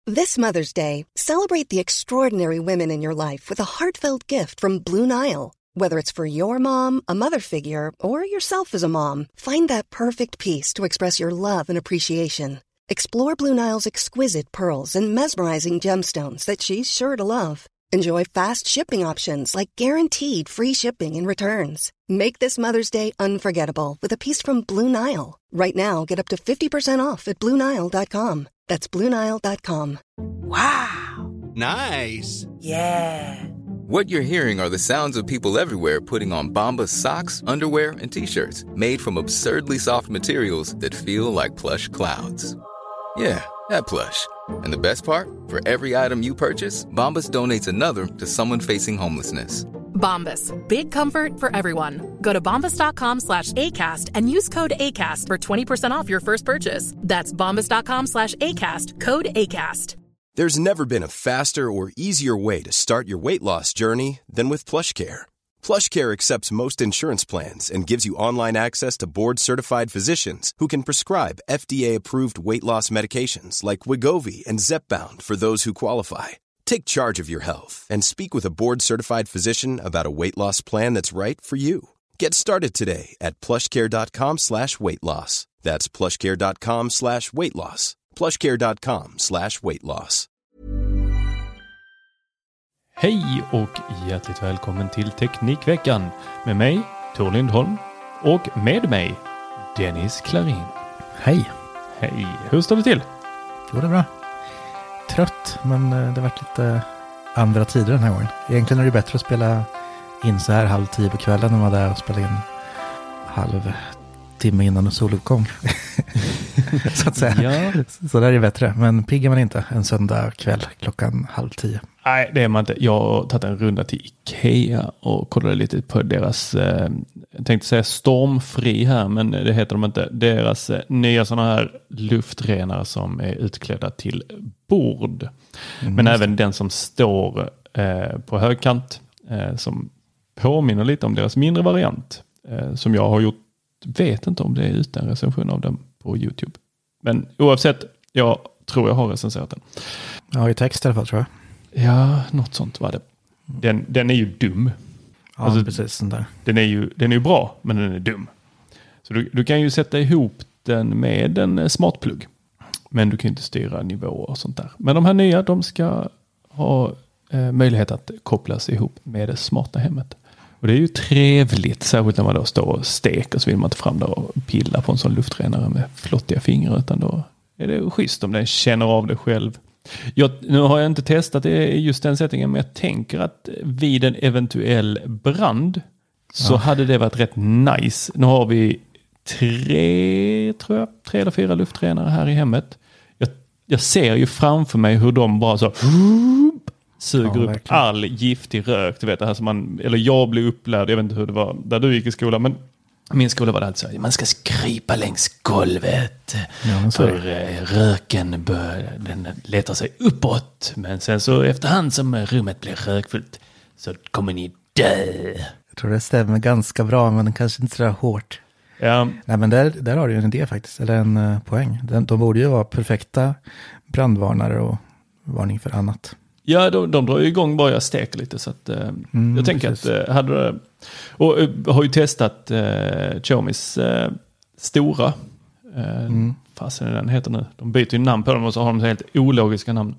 This Mother's Day, celebrate the extraordinary women in your life with a heartfelt gift from Blue Nile. Whether it's for your mom, a mother figure, or yourself as a mom, find that perfect piece to express your love and appreciation. Explore Blue Nile's exquisite pearls and mesmerizing gemstones that she's sure to love. Enjoy fast shipping options like guaranteed free shipping and returns. Make this Mother's Day unforgettable with a piece from Blue Nile. Right now, get up to 50% off at BlueNile.com. That's BlueNile.com. Wow. Nice. Yeah. What you're hearing are the sounds of people everywhere putting on Bombas socks, underwear, and T-shirts made from absurdly soft materials that feel like plush clouds. Yeah, that plush. And the best part? For every item you purchase, Bombas donates another to someone facing homelessness. Bombas. Big comfort for everyone. Go to bombas.com/ACAST and use code ACAST for 20% off your first purchase. That's bombas.com/ACAST. Code ACAST. There's never been a faster or easier way to start your weight loss journey than with PlushCare. PlushCare accepts most insurance plans and gives you online access to board-certified physicians who can prescribe FDA-approved weight loss medications like Wegovy and Zepbound for those who qualify. Take charge of your health and speak with a board-certified physician about a weight loss plan that's right for you. Get started today at plushcare.com/weightloss. That's plushcare.com/weightloss. plushcare.com/weightloss. Hej och hjärtligt välkommen till Teknikveckan med mig, Tor Lindholm, och med mig, Dennis Klarin. Hej. Hej. Hur står det till? Jo, det är bra. Trött, men det har varit lite andra tider den här gången. Egentligen är det bättre att spela in så här 9:30 på kvällen än vad det är att spela in halv timme innan soluppgång. Så att säga. Ja. Så där är det bättre. Men piggar man inte en söndag kväll 9:30. Nej, det är man inte. Jag har tagit en runda till Ikea och kollade lite på deras, jag tänkte säga stormfri här, men det heter de inte. Deras nya sådana här luftrenare som är utklädda till bord. Men även den som står på högkant som påminner lite om deras mindre variant som jag har gjort. Vet inte om det är utan recension av den på YouTube. Men oavsett, jag tror jag har recenserat den. Ja, i text i alla fall tror jag. Ja, något sånt var det. Den är ju dum. Ja, alltså, precis sånt där. Den är ju bra, men den är dum. Så du kan ju sätta ihop den med en smartplugg. Men du kan inte styra nivåer och sånt där. Men de här nya, de ska ha möjlighet att kopplas ihop med det smarta hemmet. Och det är ju trevligt, särskilt när man då står och steker, så vill man inte fram där och pilla på en sån luftrenare med flottiga fingrar, utan då är det schysst om den känner av det själv. Nu har jag inte testat det i just den settingen, men jag tänker att vid en eventuell brand så hade det varit rätt nice. Nu har vi 3 eller 4 luftrenare här i hemmet. Jag ser ju framför mig hur de bara så suger upp verkligen all giftig rök. Du vet, det här som eller jag blev upplärd, jag vet inte hur det var där du gick i skolan, men min skola var det alltså, man ska krypa längs golvet för röken den letar sig uppåt, men sen så efterhand som rummet blir rökfullt så kommer ni dö. Jag tror det stämmer ganska bra, men kanske inte så hårt. Ja. Nej, men där har du ju en idé faktiskt, eller en poäng. De borde ju vara perfekta brandvarnare och varning för annat. Ja, de drar ju igång bara jag steker lite, så att jag tänker precis. Att hade och har ju testat Xiaomis stora fasen den heter nu. De byter ju namn på dem och så har de helt ologiska namn.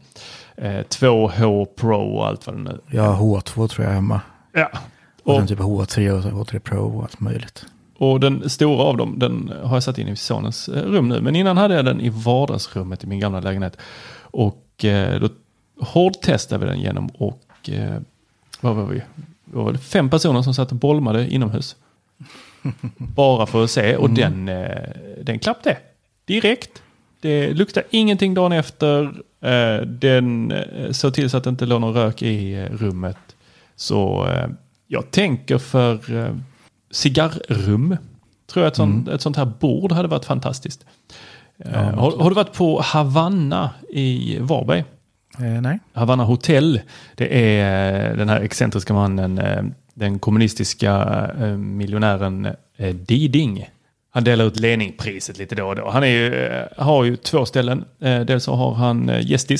2H Pro och allt vad det nu. Ja, H2 tror jag hemma. Ja. Och sen typ H3 och H3 Pro och allt möjligt. Och den stora av dem, den har jag satt in i sonens rum nu. Men innan hade jag den i vardagsrummet i min gamla lägenhet. Och då hårdtestade vi den genom och vad var vi? Det var 5 personer som satt och bolmade inomhus. Bara för att se. Och den klappte direkt. Det luktar ingenting dagen efter. Den såg till så att det inte låg någon rök i rummet. Så jag tänker för cigarrum. Tror jag ett sånt här bord hade varit fantastiskt. Har du varit på Havanna i Varberg? Nej. Havanna Hotel. Det är den här excentriska mannen, den kommunistiska miljonären Diding. Han delar ut Leninpriset lite då och då. Han har ju 2 ställen. Dels så har han Gästis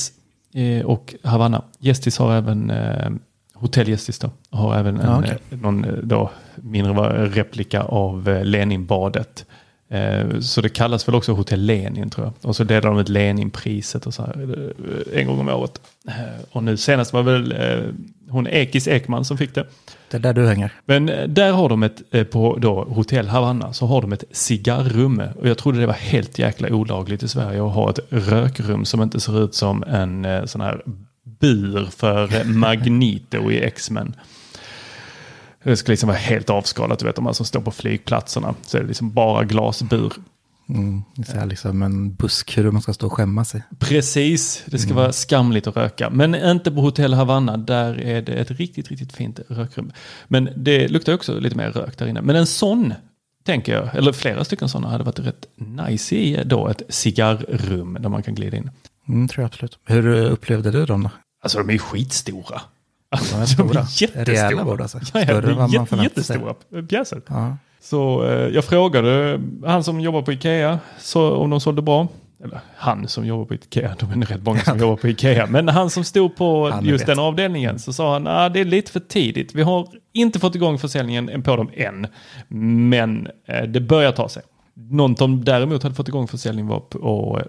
och Havanna. Gästis har även Hotell Gästis då. Har även någon då mindre replika av Leninbadet. Så det kallas väl också Hotell Lenin, tror jag. Och så delar de ett Leninpriset och så här, en gång om året. Och nu senast var väl hon Ekis Ekman som fick det. Det är där du hänger. Men där har de på då Hotell Havanna så har de ett cigarrum. Och jag trodde det var helt jäkla olagligt i Sverige att ha ett rökrum som inte ser ut som en sån här bur för Magneto i X-Men. Det ska liksom vara helt avskalat, du vet, om man som står på flygplatserna. Så är det liksom bara glasbur. Det är liksom en buskkur man ska stå och skämma sig. Precis, det ska vara skamligt att röka. Men inte på Hotell Havanna, där är det ett riktigt, riktigt fint rökrum. Men det luktar också lite mer rök där inne. Men en sån, tänker jag, eller flera stycken sådana hade varit rätt nice i då ett cigarrum där man kan glida in. Tror jag absolut. Hur upplevde du dem då? Alltså de är ju skitstora. De är stora. Jättestora. Bord, alltså. Jättestora pjäser. Ja. Så jag frågade han som jobbar på Ikea så om de sålde bra. Eller han som jobbar på Ikea. De är rätt många som jobbar på Ikea. Men han som stod på just den avdelningen så sa han det är lite för tidigt. Vi har inte fått igång försäljningen på dem än. Men det börjar ta sig. Någon som däremot hade fått igång försäljningen var på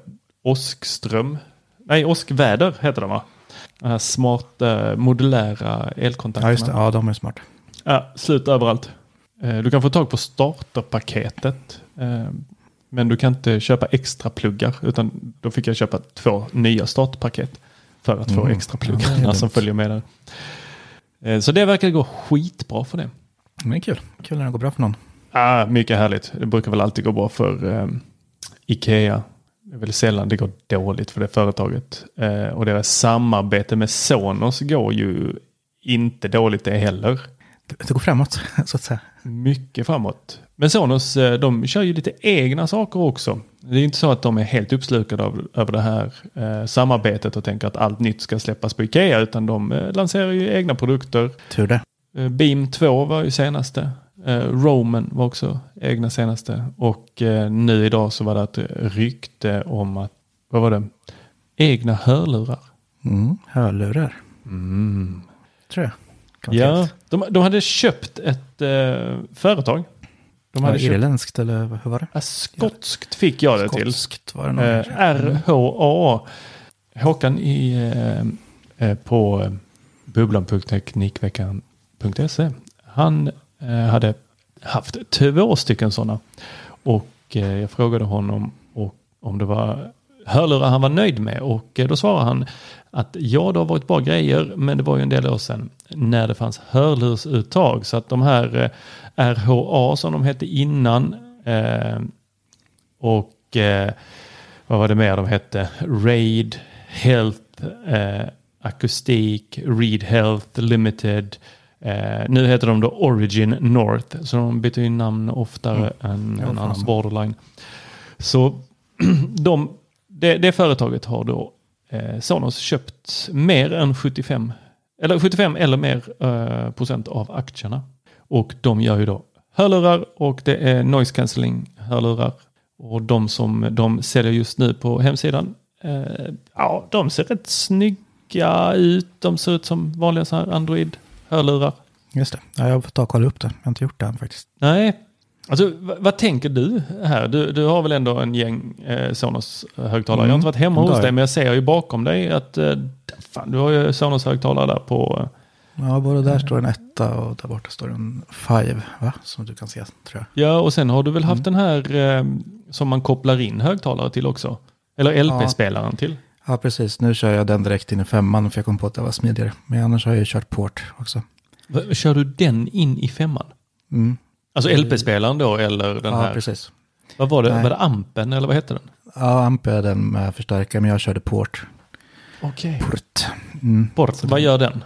Åskväder heter de, va? De här smarta modulära elkontakterna. Ja, just det. Ja, de är smart. Ja, slut överallt. Du kan få tag på starterpaketet. Men du kan inte köpa extra pluggar. Utan då fick jag köpa 2 nya startpaket. För att få extra pluggar som följer med där. Så det verkar gå skitbra för det. Men kul. Kul när det går bra för någon. Ja, mycket härligt. Det brukar väl alltid gå bra för Ikea. Det är väl sällan det går dåligt för det företaget. Och deras samarbete med Sonos går ju inte dåligt det heller. Det går framåt, så att säga. Mycket framåt. Men Sonos, de kör ju lite egna saker också. Det är inte så att de är helt uppslukade över det här samarbetet och tänker att allt nytt ska släppas på Ikea. Utan de lanserar ju egna produkter. Tur det. Beam 2 var ju senaste. Roman var också egna senaste. Och nu idag så var det ett rykte om att, vad var det? Egna hörlurar. Hörlurar. Tror jag. Ja, de hade köpt ett företag. De hade irländskt eller hur var det? Skotskt fick jag det till. Skotskt var det nog. RHA. Håkan på bubblan.teknikveckan.se. Han hade haft 2 stycken sådana. Och jag frågade honom om det var hörlurar han var nöjd med. Och då svarade han att ja, det har varit bra grejer. Men det var ju en del år sedan när det fanns hörlursuttag. Så att de här RHA som de hette innan. Vad var det mer de hette? Raid, Health, Acoustic, Read Health, Limited. Nu heter de då Origin North. Så de byter ju namn oftare än en annan borderline. Så det företaget har då Sonos köpt mer än 75 eller mer procent av aktierna. Och de gör ju då hörlurar och det är noise cancelling hörlurar. Och de som de säljer just nu på hemsidan, de ser rätt snygga ut. De ser ut som vanliga så här Android-hörlurar. Just det. Ja, jag får ta och kolla upp det. Jag har inte gjort det än faktiskt. Nej. Alltså, vad tänker du här? Du har väl ändå en gäng Sonos-högtalare. Jag har inte varit hemma hos dig, men jag ser ju bakom dig att du har ju Sonos-högtalare där på... Ja, både där står en 1 och där borta står en 5, va? Som du kan se, tror jag. Ja, och sen har du väl haft den här som man kopplar in högtalare till också? Eller LP-spelaren till? Ja, precis. Nu kör jag den direkt in i 5:an för jag kom på att det var smidigare. Men annars har jag ju kört port också. Kör du den in i 5:an? Alltså LP-spelaren då, eller den här? Ja, precis. Vad var det? Nej. Var det ampen, eller vad heter den? Ja, amp är den med förstärkare, men jag körde port. Okej. Port. Port, vad gör den?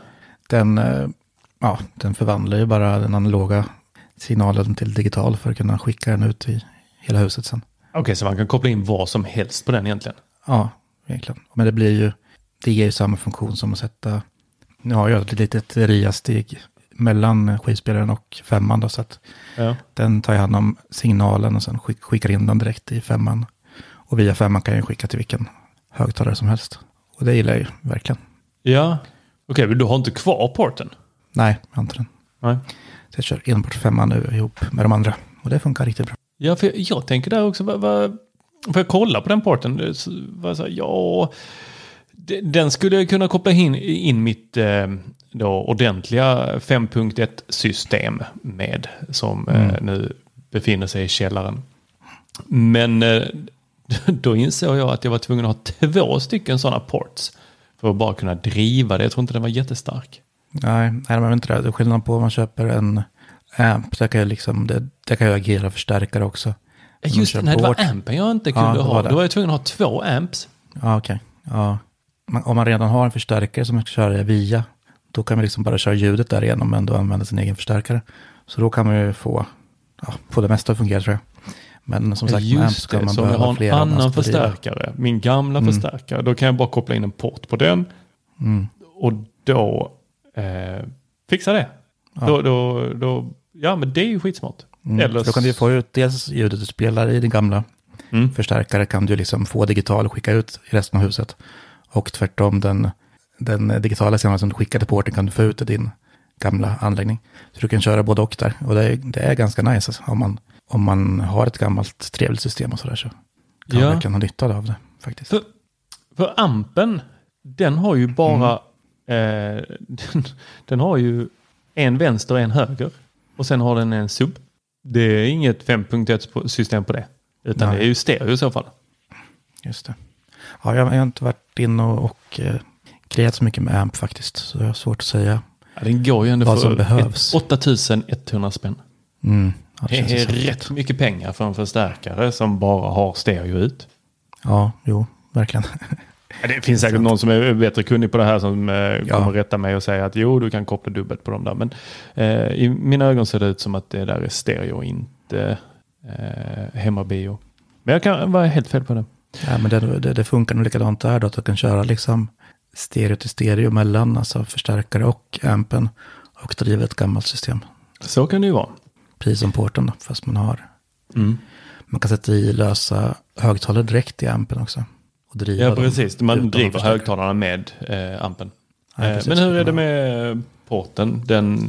Den förvandlar ju bara den analoga signalen till digital för att kunna skicka den ut i hela huset sen. Okej, så man kan koppla in vad som helst på den egentligen? Ja, egentligen. Men det ger ju samma funktion som att sätta, nu har jag ett litet RIA-steg mellan skivspelaren och 5:an då, så att den tar hand om signalen och sen skickar in den direkt i 5:an. Och via 5:an kan jag skicka till vilken högtalare som helst. Och det gillar jag ju verkligen. Ja, okej, men du har inte kvar porten? Nej, jag har inte den. Nej. Så jag kör enbart 5 nu ihop med de andra. Och det funkar riktigt bra. Ja, för jag tänker där också, får jag kolla på den porten? Den skulle jag kunna koppla in mitt då ordentliga 5.1-system med, som nu befinner sig i källaren. Men då insåg jag att jag var tvungen att ha 2 stycken sådana ports för att bara kunna driva det. Jag tror inte den var jättestark. Nej, man vet inte det. Det är skillnad på om man köper en amp. Det kan ju agera förstärkare också. Just det, det var ampen jag inte kunde ha. Då var jag tvungen att ha 2 amps. Ja, okej. Ja. Om man redan har en förstärkare som man ska köra via, då kan man liksom bara köra ljudet där igenom men då använda sin egen förstärkare. Så då kan man ju få det mesta att fungera, tror jag. Men som sagt, med amp ska man behöva ha en annan förstärkare. Min gamla förstärkare. Då kan jag bara koppla in en port på den. Och då fixa det. Ja. Men det är ju skitsmart. Eller då kan du få ut dels ljudet du spelar i din gamla förstärkare, kan du liksom få digital och skicka ut i resten av huset. Och tvärtom, den digitala signalen som du skickar till porten kan du få ut i din gamla anläggning. Så du kan köra både och där. Och det är ganska nice alltså, om man har ett gammalt trevligt system och sådär, så kan man verkligen ha nytta av det faktiskt. För ampen, den har ju bara den har ju en vänster och en höger. Och sen har den en sub. Det är inget 5.1 system på det. Utan det är ju stereo i så fall. Just det. Ja, jag har inte varit in och grejat så mycket med amp faktiskt. Så jag har svårt att säga. Ja, den går ju ändå vad för som behövs. 8100 spänn. Ja, det är rätt mycket pengar för en förstärkare som bara har stereo ut. Ja, jo, verkligen. Det finns säkert någon som är bättre kunnig på det här som kommer rätta mig och säga att du kan koppla dubbelt på dem där. Men i mina ögon ser det ut som att det där är stereo, inte hemmabio. Men jag kan vara helt fel på det. Ja, men det funkar nog likadant där då, att du kan köra liksom stereo till stereo mellan, alltså förstärkare och ampen, och driva ett gammalt system. Så kan det ju vara. Precis som porten då, fast man har. Man kan sätta i lösa högtalare direkt i ampen också. Och driva. Ja, precis. Man driver högtalarna med ampen. Ja, men hur är det med porten? Den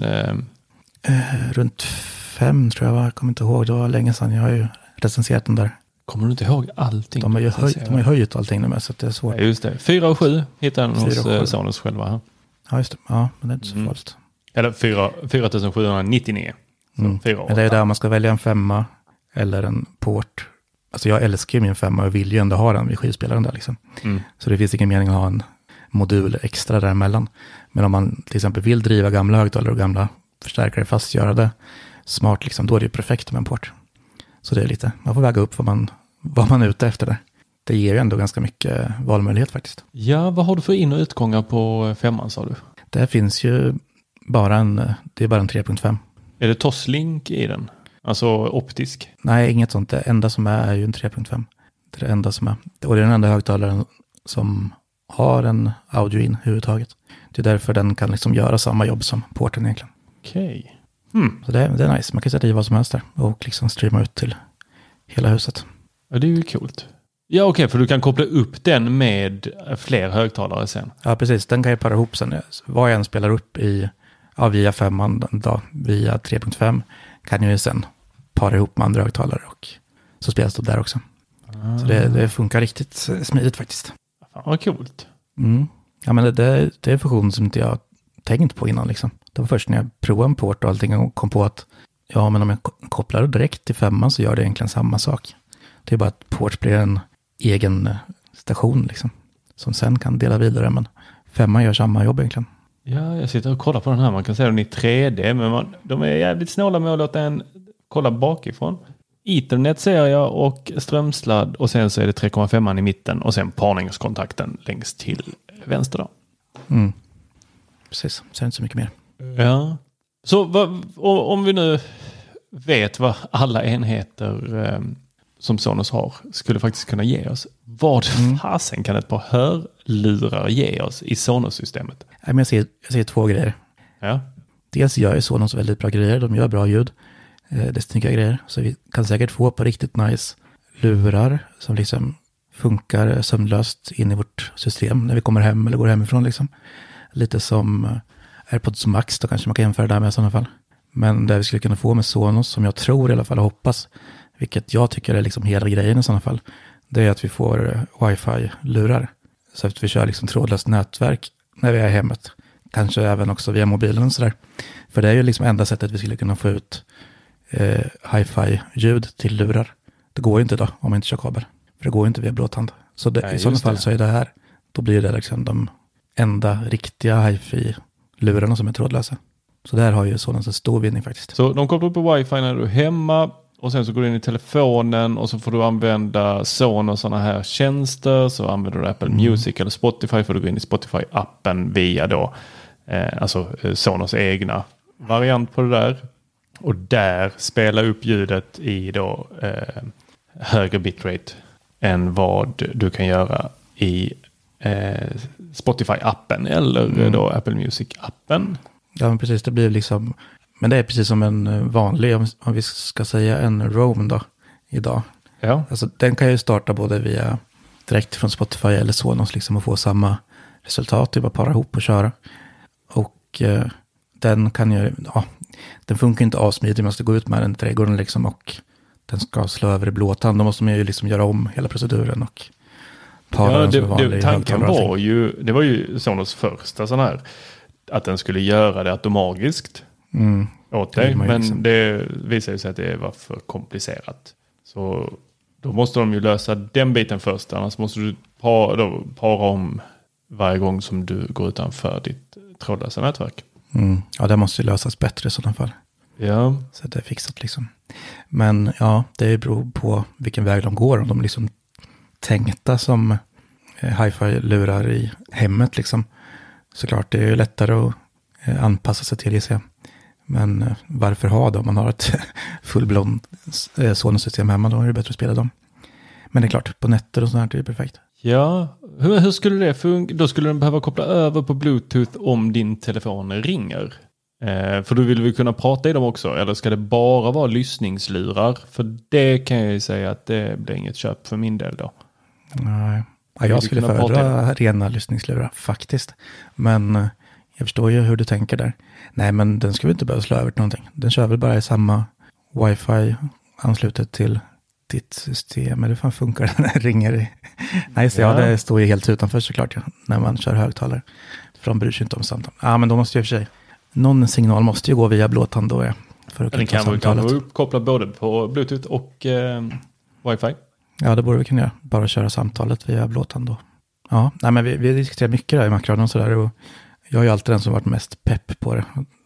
runt 5 tror jag, jag kommer inte ihåg. Det var länge sedan. Jag har ju recenserat den där. Kommer du inte ihåg allting? De har ju höjt allting nu med, så det är svårt. Ja, just det. 4 och 7 hittar den hos Sonos själva här. Ja, just det. Ja, men det är inte så farligt. Eller 4799. Men det är där man ska välja en 5 eller en port. Alltså jag älskar ju min 5 och vill ju ändå ha den vid skivspelaren där liksom. Så det finns ingen mening att ha en modul extra däremellan. Men om man till exempel vill driva gamla högtalare och gamla förstärkare fast göra det smart liksom, då är det ju perfekt med en port. Så det är lite, man får väga upp vad man är ute efter där. Det ger ju ändå ganska mycket valmöjlighet faktiskt. Ja, vad har du för in- och utgångar på 5, sa du? Det finns ju bara en 3.5. Är det Toslink i den? Alltså optisk? Nej, inget sånt. Det enda som är ju en 3.5. Det är det enda som är. Och det är den enda högtalaren som har en audio in överhuvudtaget. Det är därför den kan liksom göra samma jobb som porten egentligen. Okej. Så det är nice. Man kan sätta i vad som helst där och liksom streama ut till hela huset. Ja, det är ju coolt. Ja, okej, för du kan koppla upp den med fler högtalare sen. Ja, precis. Den kan jag para ihop sen. Vad jag än spelar upp via 5 då, via 3.5 kan jag ju sen para ihop med andra högtalare och så spelas det där också. Så det funkar riktigt smidigt faktiskt. Fan, vad coolt. Ja, men det är en funktion som inte jag tänkt på innan liksom. Det var först när jag provade en port och allting och kom på att men om jag kopplar det direkt till 5 så gör det egentligen samma sak. Det är bara att port blir en egen station liksom, som sen kan dela vidare, men 5 gör samma jobb egentligen. Ja, jag sitter och kollar på den här. Man kan se den i 3D, men de är jävligt snåla med att låta en kolla bakifrån. Ethernet ser jag och strömsladd och sen så är det 3,5 i mitten och sen parningskontakten längst till vänster då. Precis, sen inte så mycket mer. Ja. Så om vi nu vet vad alla enheter som Sonos har skulle faktiskt kunna ge oss. Vad fasen kan ett par hörlurar ge oss i Sonos-systemet? Jag ser 2 grejer. Ja. Dels gör ju Sonos väldigt bra grejer. De gör bra ljud. Det är snygga grejer. Så vi kan säkert få på riktigt nice lurar som liksom funkar sömlöst in i vårt system när vi kommer hem eller går hemifrån liksom. Lite som AirPods Max då kanske man kan jämföra där med i sådana fall. Men det vi skulle kunna få med Sonos, som jag tror i alla fall och hoppas, vilket jag tycker är liksom hela grejen i sådana fall, det är att vi får wifi-lurar. Så att vi kör liksom trådlöst nätverk när vi är i hemmet. Kanske även också via mobilen och sådär. För det är ju liksom enda sättet vi skulle kunna få ut hi-fi-ljud till lurar. Det går ju inte då om man inte kör kabel. För det går ju inte via blåtand. Så det, i sådana fall så är det här, då blir det liksom de enda riktiga hi-fi-lurarna som är trådlösa. Så där har ju Sonos en stor vinning faktiskt. Så de kopplar upp på wifi när du är hemma och sen så går du in i telefonen och så får du använda Sonos sådana här tjänster. Så använder du Apple Music eller Spotify, får du gå in i Spotify-appen via då alltså Sonos egna variant på det där. Och där spela upp ljudet i då högre bitrate än vad du kan göra i Spotify-appen eller då Apple Music-appen. Ja, men precis. Det blir liksom... Men det är precis som en vanlig, om vi ska säga en Roam då, idag. Ja. Alltså, den kan ju starta både via direkt från Spotify eller Sonos liksom och få samma resultat. Det är bara para ihop och köra. Och den kan ju... Ja, den funkar inte asmidigt. Man måste gå ut med den i trädgården liksom och den ska slå över i blåtand. Då måste man ju liksom göra om hela proceduren och para den som vanlig. Tanken var ju... Det var ju Sonos första sån här... Att den skulle göra det automatiskt åt dig. Men liksom. Det visade sig att det var för komplicerat. Så då måste de ju lösa den biten först. Annars måste du para om varje gång som du går utanför ditt trådlösa nätverk. Ja, det måste ju lösas bättre i sådana fall. Ja. Så det är fixat liksom. Men ja, det beror på vilken väg de går. Om de liksom tänkta som hi-fi-lurar i hemmet liksom. Såklart, det är ju lättare att anpassa sig till det. Men varför ha då? Om man har ett fullblond Sonos-system hemma, då är det bättre att spela dem. Men det är klart, på nätter och sånt här, det är perfekt. Ja, hur skulle det funka? Då skulle den behöva koppla över på Bluetooth om din telefon ringer. För då vill vi kunna prata i dem också. Eller ska det bara vara lyssningslurar? För det kan jag ju säga att det blir inget köp för min del då. Nej. Ja, jag skulle föredra rena lyssningslurar faktiskt. Men jag förstår ju hur du tänker där. Nej, men den ska vi inte behöva slå över till någonting. Den kör väl bara i samma wifi anslutet till ditt system. Eller hur fan funkar den? Ringer. Nej, så det står ju helt utanför såklart när man kör högtalare. För de bryr sig inte om samtal. Ja, men då måste jag för sig. Någon signal måste ju gå via blåtand då. För att den kan vara uppkopplad både på Bluetooth och wifi. Ja, det borde vi kunna göra. Bara köra samtalet via blåtand då. Ja, nej, men vi diskuterar mycket där i Macradion och sådär. Och jag är ju alltid den som varit mest pepp på det.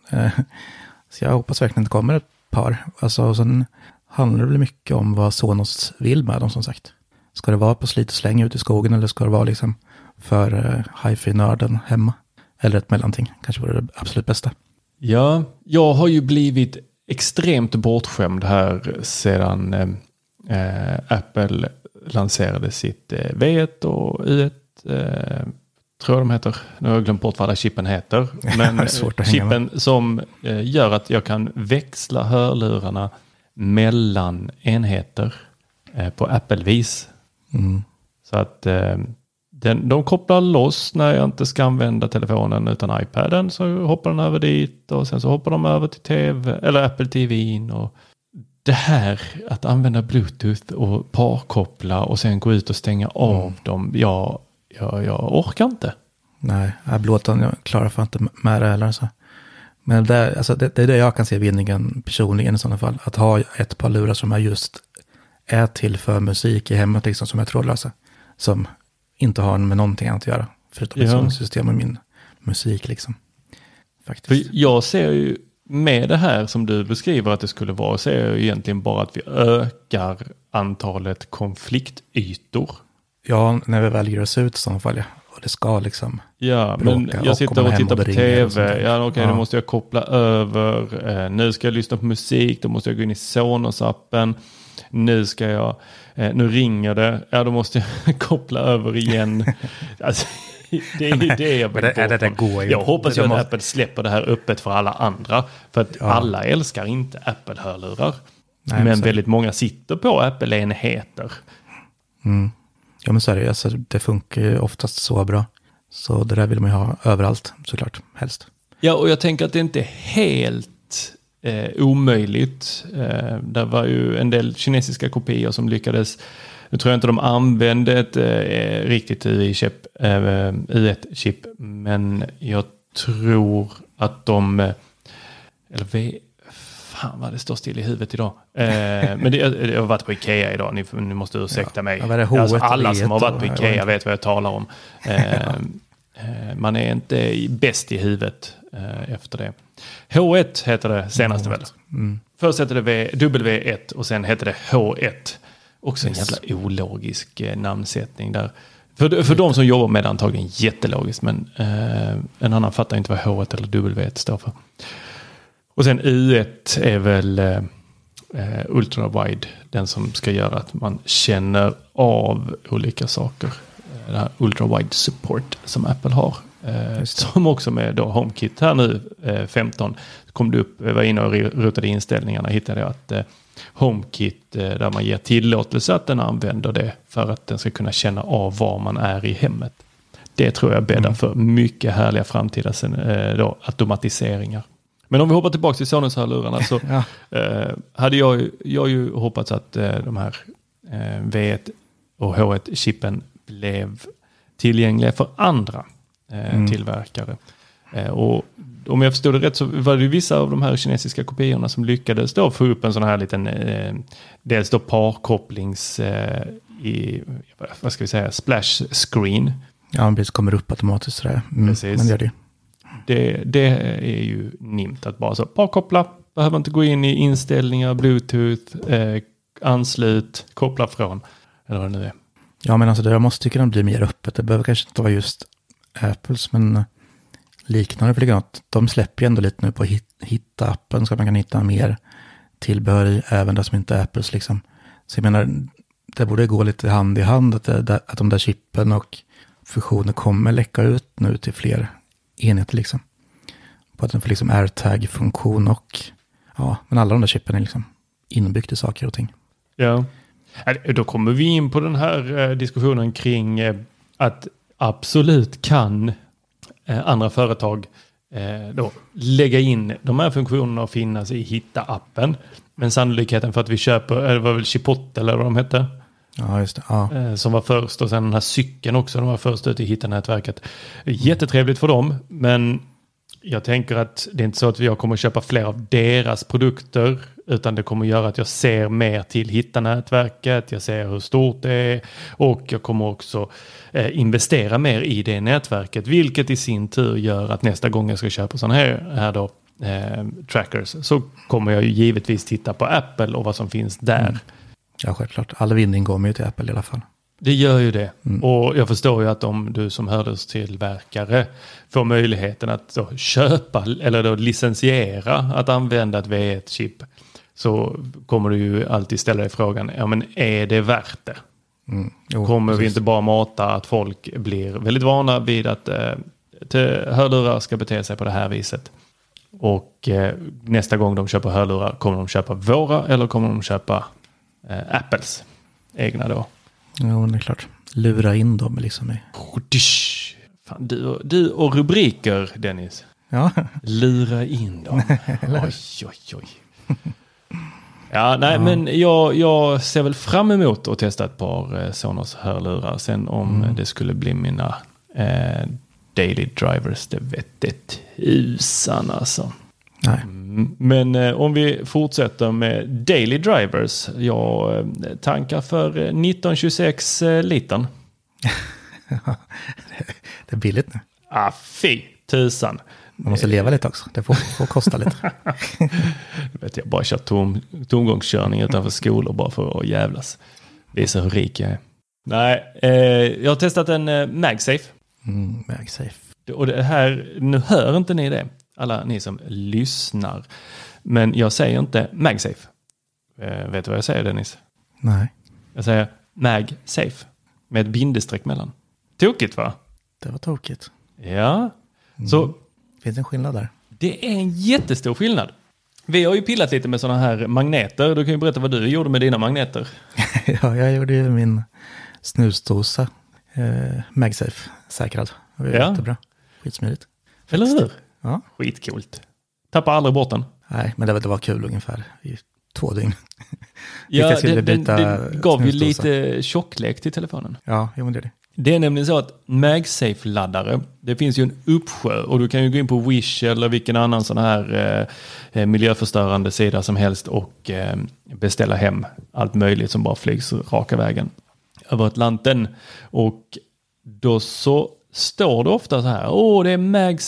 Så jag hoppas verkligen att det kommer ett par. Alltså, och sen handlar det väl mycket om vad Sonos vill med dem som sagt. Ska det vara på slit och släng ut i skogen eller ska det vara liksom för hi-fi-nörden hemma? Eller ett mellanting. Kanske vore det absolut bästa. Ja, jag har ju blivit extremt bortskämd här sedan... Apple lanserade sitt V1 och U1 tror jag de heter. Nu har jag glömt bort vad alla chippen heter. Men chippen som gör att jag kan växla hörlurarna mellan enheter på Apple-vis. Så att de kopplar loss när jag inte ska använda telefonen utan iPaden, så hoppar den över dit och sen så hoppar de över till TV eller Apple TV:n. Och det här att använda Bluetooth och parkoppla och sen gå ut och stänga av dem, jag orkar inte. Nej, jag klarar fan inte med det heller. Alltså. Men det är det jag kan se vinningen personligen i sådana fall. Att ha ett par lurar som är till för musik i hemmet liksom, som är trådlösa. Som inte har med någonting annat att göra. Förutom ett sådant system med min musik liksom. Faktiskt. För jag ser ju med det här som du beskriver att det skulle vara, så är det egentligen bara att vi ökar antalet konfliktytor. Ja, när vi väljer oss ut i sådana fall, ja. Och det ska liksom men jag sitter och tittar på tv. Ja, okej, då måste jag koppla över. Nu ska jag lyssna på musik. Då måste jag gå in i Sonos-appen. Nu ringer det. Ja, då måste jag koppla över igen. Alltså, det är ju det jag vill på. Jag hoppas ju att Apple släpper det här öppet för alla andra. För att alla älskar inte Apple-hörlurar. Men väldigt många sitter på Apple-enheter. Ja, men så är det. Alltså, det funkar ju oftast så bra. Så det där vill man ju ha överallt, såklart, helst. Ja, och jag tänker att det inte är helt omöjligt. Det var ju en del kinesiska kopior som lyckades. Nu tror jag inte de använde ett riktigt U1-chip, men jag tror att de... Fan vad det står still i huvudet idag. Men jag har varit på Ikea idag. Ni måste ursäkta mig. Alltså, alla som har varit på Ikea vet vad jag talar om. Man är inte bäst i huvudet efter det. H1 heter det senaste väl. Först hette det W1 och sen hette det H1. Också en jävla ologisk namnsättning där. För de som jobbar med det antagligen jättelogiskt. Men en annan fattar inte vad H1 eller W1 står för. Och sen U1 är väl ultra-wide. Den som ska göra att man känner av olika saker. Den här ultra-wide support som Apple har. Som också med då HomeKit här nu 15 kom det upp. Jag var inne och rutade inställningarna. Hittade jag att HomeKit där man ger tillåtelse att den använder det för att den ska kunna känna av var man är i hemmet. Det tror jag bäddar för mycket härliga framtida automatiseringar. Men om vi hoppar tillbaka till Sonos-hörlurarna så hade jag ju hoppats att de här V1 och H1-chippen blev tillgängliga för andra tillverkare. Och om jag förstod det rätt så var det vissa av de här kinesiska kopiorna som lyckades då få upp en sån här liten dels då parkopplings vad ska vi säga, splash screen. Ja, det kommer upp automatiskt sådär. Precis. Men gör det. Det är ju nimt att bara så parkoppla, behöver inte gå in i inställningar, Bluetooth, anslut, koppla från eller vad det nu är. Ja, men alltså jag måste tycka att de blir mer öppet. Det behöver kanske inte vara just Apples, men liknande för likadant. De släpper ju ändå lite nu på hitta-appen så att man kan hitta mer tillbehör i även det som inte är Apples liksom. Så jag menar, det borde gå lite hand i hand att de där chippen och funktioner kommer läcka ut nu till fler enheter liksom. På att den får liksom AirTag-funktion och men alla de där chippen är liksom inbyggt i saker och ting. Ja. Då kommer vi in på den här diskussionen kring att absolut kan andra företag då lägga in de här funktionerna och finnas i hitta-appen. Men sannolikheten för att vi köper, det var väl Chipotle eller vad de hette? Ja, just det. Ja. Som var först och sen den här cykeln också, de var först ut i hitta-nätverket. Jättetrevligt för dem, men jag tänker att det är inte så att jag kommer att köpa fler av deras produkter, utan det kommer att göra att jag ser mer till hitta-nätverket, jag ser hur stort det är och jag kommer också investera mer i det nätverket, vilket i sin tur gör att nästa gång jag ska köpa sådana här då, trackers så kommer jag ju givetvis titta på Apple och vad som finns där. Ja, självklart. All vinning går ju till Apple i alla fall. Det gör ju det. Och jag förstår ju att om du som hörlurstillverkare får möjligheten att då köpa eller då licensiera att använda ett V1-chip, så kommer du ju alltid ställa dig frågan, ja men är det värt det? Kommer vi inte bara mata att folk blir väldigt vana vid att hörlurar ska bete sig på det här viset? Och nästa gång de köper hörlurar, kommer de köpa våra eller kommer de köpa Apples egna då? Ja, det är klart. Lura in dem liksom. Fan, du och rubriker, Dennis. Ja. Lura in dem. Oj. Ja, nej, men jag ser väl fram emot att testa ett par Sonos hörlurar. Sen om det skulle bli mina daily drivers, det vet det tusan alltså. Nej. Men om vi fortsätter med daily drivers. Jag tankar för 1926 liter. Det är billigt nu. Fy tusan. Man måste leva lite också. Det får kosta lite. Vet jag bara kör tomgångskörning utanför skolor bara för att jävlas. Visa hur rik jag är. Nej, jag har testat en MagSafe. MagSafe. Och det här, nu hör inte ni det. Alla ni som lyssnar. Men jag säger inte MagSafe. Vet du vad jag säger, Dennis? Nej. Jag säger MagSafe. Med ett bindestreck mellan. Tokigt, va? Det var tokigt. Ja. Så finns en skillnad där? Det är en jättestor skillnad. Vi har ju pillat lite med sådana här magneter. Du kan ju berätta vad du gjorde med dina magneter. Ja, jag gjorde ju min snusdosa. MagSafe säkrad. Det var jättebra. Skitsmidigt. Eller hur? Ja. Skitcoolt. Tappar aldrig bort den. Nej, men det var kul ungefär i 2 dygn. Ja, det gav ju lite tjocklek till telefonen. Ja, jo, men det är det. Det är nämligen så att MagSafe-laddare, det finns ju en uppsjö och du kan ju gå in på Wish eller vilken annan sån här miljöförstörande sida som helst och beställa hem allt möjligt som bara flygs raka vägen över Atlanten. Och då så står det ofta så här, det är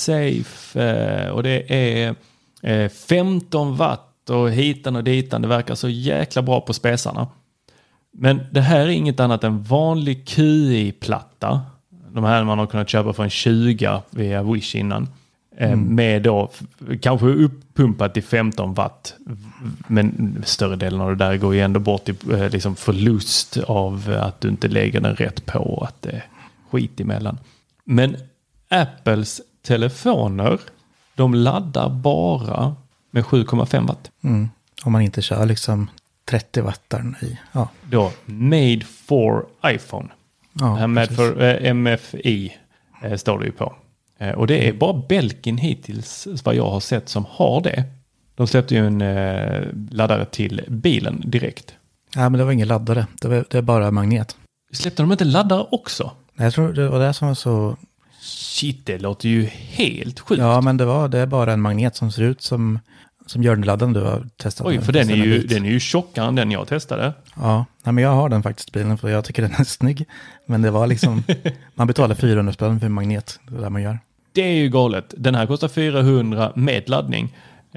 MagSafe och det är 15 watt och hitan och ditan. Det verkar så jäkla bra på spesarna. Men det här är inget annat än vanlig QI-platta. De här man har kunnat köpa för en 20 via Wish innan. Med då kanske uppumpat till 15 watt. Men större delen av det där går ju ändå bort i liksom förlust av att du inte lägger den rätt på och att det är skit emellan. Men Apples telefoner, de laddar bara med 7,5 watt. Om man inte kör liksom 30 wattar i. Ja. Då, made for iPhone. Ja, made for MFI står det ju på. Och det är bara Belkin hittills vad jag har sett som har det. De släppte ju en laddare till bilen direkt. Ja, men det var ingen laddare. Det är bara magnet. Släppte de inte laddare också? Jag tror det var det som var så... Shit, det låter ju helt sjukt. Ja, men det är bara en magnet som ser ut som Jörnladden du har testat. Oj, för den är ju tjockare än den jag testade. Ja, men jag har den faktiskt bilen för jag tycker den är snygg. Men det var liksom, man betalar 400 spänn för en magnet, det är det man gör. Det är ju galet. Den här kostar 400 med laddning.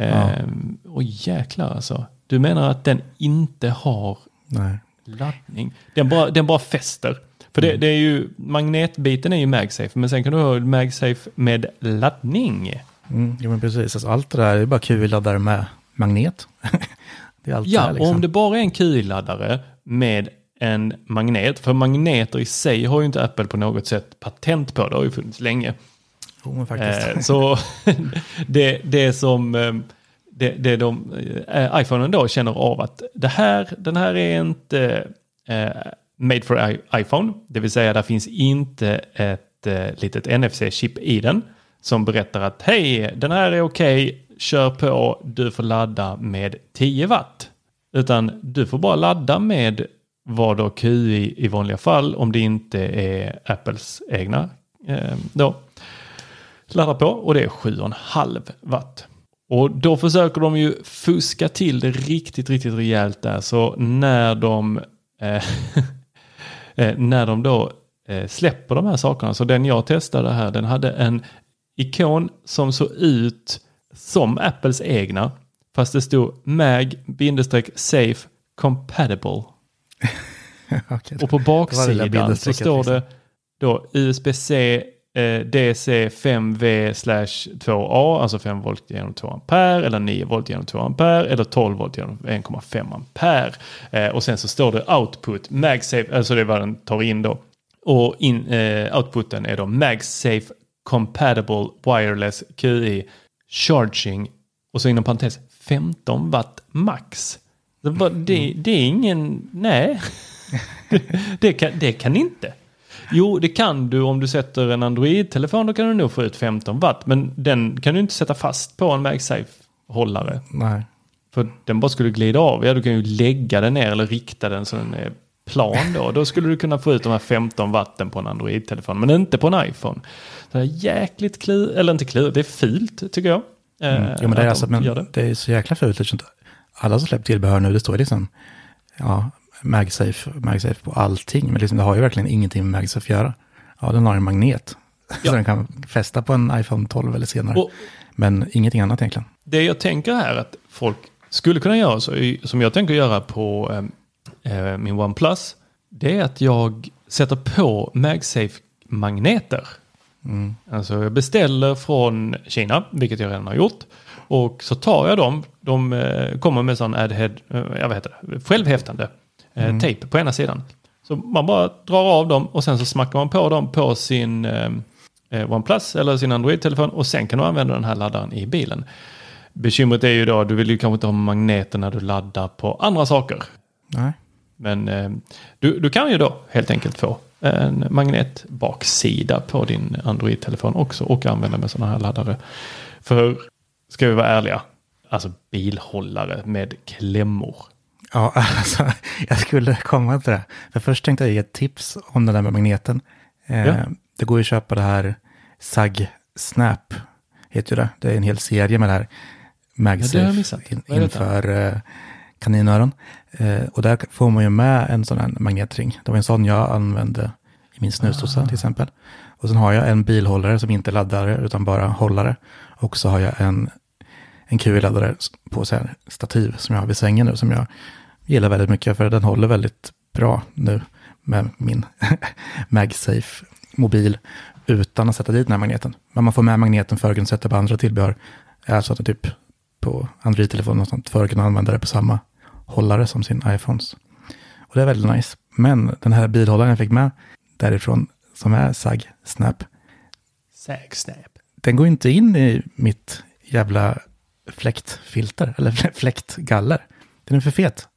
Och jäklar alltså. Du menar att den inte har laddning? Den bara fäster. För det är ju, magnetbiten är ju MagSafe, men sen kan du ha MagSafe med laddning. Ja, men precis. Alltså, allt det där är bara QI-laddare med magnet. Det är allt det här, liksom. Om det bara är en QI-laddare med en magnet, för magneter i sig har ju inte Apple på något sätt patent på, det har ju funnits länge. Men faktiskt. Så det som iPhonen då känner av att den här är inte made for iPhone, det vill säga där finns inte ett litet NFC-chip i den som berättar att hej, den här är okej, kör på, du får ladda med 10 watt. Utan du får bara ladda med vad då QI i vanliga fall, om det inte är Apples egna då ladda på, och det är 7,5 watt. Och då försöker de ju fuska till det riktigt, riktigt rejält där. Så när de då släpper de här sakerna, så den jag testade här, den hade en ikon som såg ut som Apples egna, fast det stod mag-safe compatible. Okay, och på baksidan så står det då USB-C DC 5V/2A, alltså 5 volt genom 2 ampere, eller 9 volt genom 2 ampere, eller 12 volt genom 1,5 ampere. Och sen så står det output, MagSafe, alltså det är vad den tar in då. Och outputen är då MagSafe compatible wireless QI charging, och så inom parentes 15 watt max. Det är ingen, nej. det kan inte. Jo, det kan du om du sätter en Android-telefon, då kan du nog få ut 15 watt. Men den kan du inte sätta fast på en MagSafe-hållare. Nej. För den bara skulle glida av. Ja, du kan ju lägga den ner eller rikta den så den är plan då. Då skulle du kunna få ut de här 15 watten på en Android-telefon, men inte på en iPhone. Så det är jäkligt eller inte det är fult tycker jag. Jo, men det är alltså, men det är så jäkla fult. Liksom. Alla som släppt tillbehör nu, det står liksom MagSafe på allting, men liksom, det har ju verkligen ingenting med MagSafe att göra. Ja, den har en magnet så den kan fästa på en iPhone 12 eller senare. Men ingenting annat egentligen. Det jag tänker här att folk skulle kunna göra, som jag tänker göra på min OnePlus, det är att jag sätter på MagSafe-magneter. Alltså jag beställer från Kina, vilket jag redan har gjort. Och så tar jag dem. De kommer med sån självhäftande tejp på ena sidan. Så man bara drar av dem och sen så smackar man på dem på sin OnePlus eller sin Android-telefon, och sen kan du använda den här laddaren i bilen. Bekymret är ju då, du vill ju kanske inte ha magneten när du laddar på andra saker. Nej. Men du kan ju då helt enkelt få en magnetbaksida på din Android-telefon också och använda med sådana här laddare. För, ska vi vara ärliga, alltså bilhållare med klämmor. Ja, alltså, jag skulle komma till det. För först tänkte jag ge ett tips om det där med magneten. Det går ju att köpa det här SAG Snap, heter ju det. Det är en hel serie med det här MagSafe inför kaninöron. Och där får man ju med en sån här magnetring. Det var en sån jag använde i min snusdosa till exempel. Och sen har jag en bilhållare som inte laddar utan bara hållare. Och så har jag en QI-laddare på så här stativ som jag har vid sängen nu, som jag gillar väldigt mycket för den håller väldigt bra nu med min MagSafe-mobil utan att sätta dit den här magneten. Men man får med magneten för att kunna sätta på andra tillbehör. Alltså att typ på Android-telefonen och sånt för att kunna använda det på samma hållare som sin iPhones. Och det är väldigt nice. Men den här bilhållaren jag fick med därifrån som är SAG Snap. Den går inte in i mitt jävla fläktfilter eller fläktgaller. Den är för fet.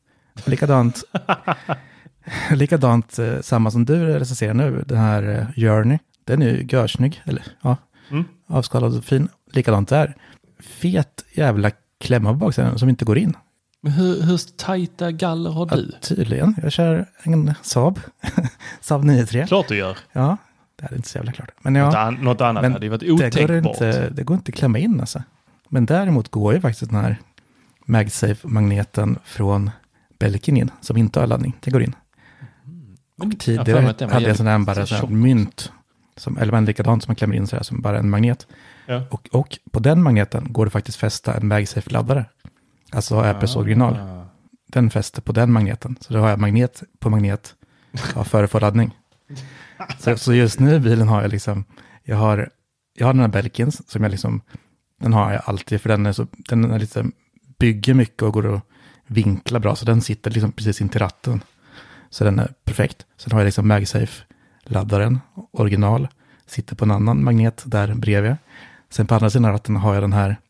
Likadant samma som du recenserar nu, den här Journey. Den är ju görsnygg, eller ja, avskalad och fin. Likadant där. Fet jävla klämma på baksidan som inte går in. Men hur tajta galler har du? Ja, tydligen. Jag kör en Saab 9-3. Klart du gör. Ja, det är inte så jävla klart. Men ja, något annat hade ju varit otänkbart. Det går inte att klämma in alltså. Men däremot går ju faktiskt den här MagSafe-magneten från Belkin in, som inte har laddning. Det går in. Och tidigare hade jag sån här bara så här mynt, eller en likadant som man klämmer in så här, som bara en magnet. Ja. Och på den magneten går det faktiskt fästa en MagSafe-laddare. Alltså Apples original. Den fäster på den magneten. Så då har jag magnet på magnet före för laddning. Så just nu i bilen har jag liksom, jag har den här Belkins som jag liksom, den har jag alltid för den är lite, bygger mycket och går att vinkla bra. Så den sitter liksom precis in till ratten. Så den är perfekt. Sen har jag liksom MagSafe-laddaren, original. Sitter på en annan magnet där bredvid. Sen på andra sidan ratten har jag den här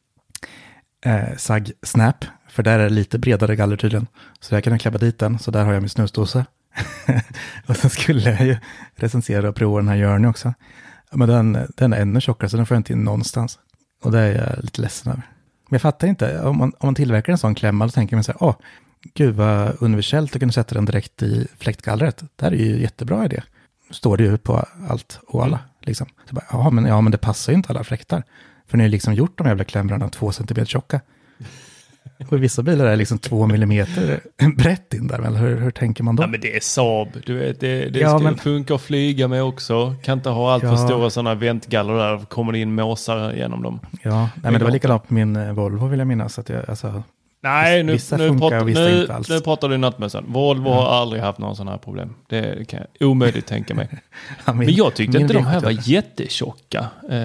SAG Snap. För där är det lite bredare galler tydligen. Så där kan jag klämma dit den. Så där har jag min snusdosa. Och sen skulle jag ju recensera och prova den här Journey också. Men den är ännu tjockare så den får jag inte in någonstans. Och det är jag lite ledsen över. Men jag fattar inte. Om man tillverkar en sån klämma då tänker man så här, gud vad universellt att kunna sätta den direkt i fläktgallret. Det här är ju jättebra idé. Står det ju på allt och alla. Liksom. Så bara, men det passar ju inte alla fläktar. För ni har liksom gjort de jävla klämrarna 2 centimeter tjocka. Och i vissa bilar är det liksom 2 millimeter brett in där. Eller hur tänker man då? Ja, men det är Saab. Du vet, det ska funka att flyga med också. Kan inte ha allt för stora sådana väntgaller där. Kommer det in måsar genom dem. Ja, men det var likadant på min Volvo vill jag minnas. Att nej, nu pratar du nattmössan. Volvo har aldrig haft någon sån här problem. Det kan jag omöjligt tänka mig. Men jag tyckte inte de här var jättetjocka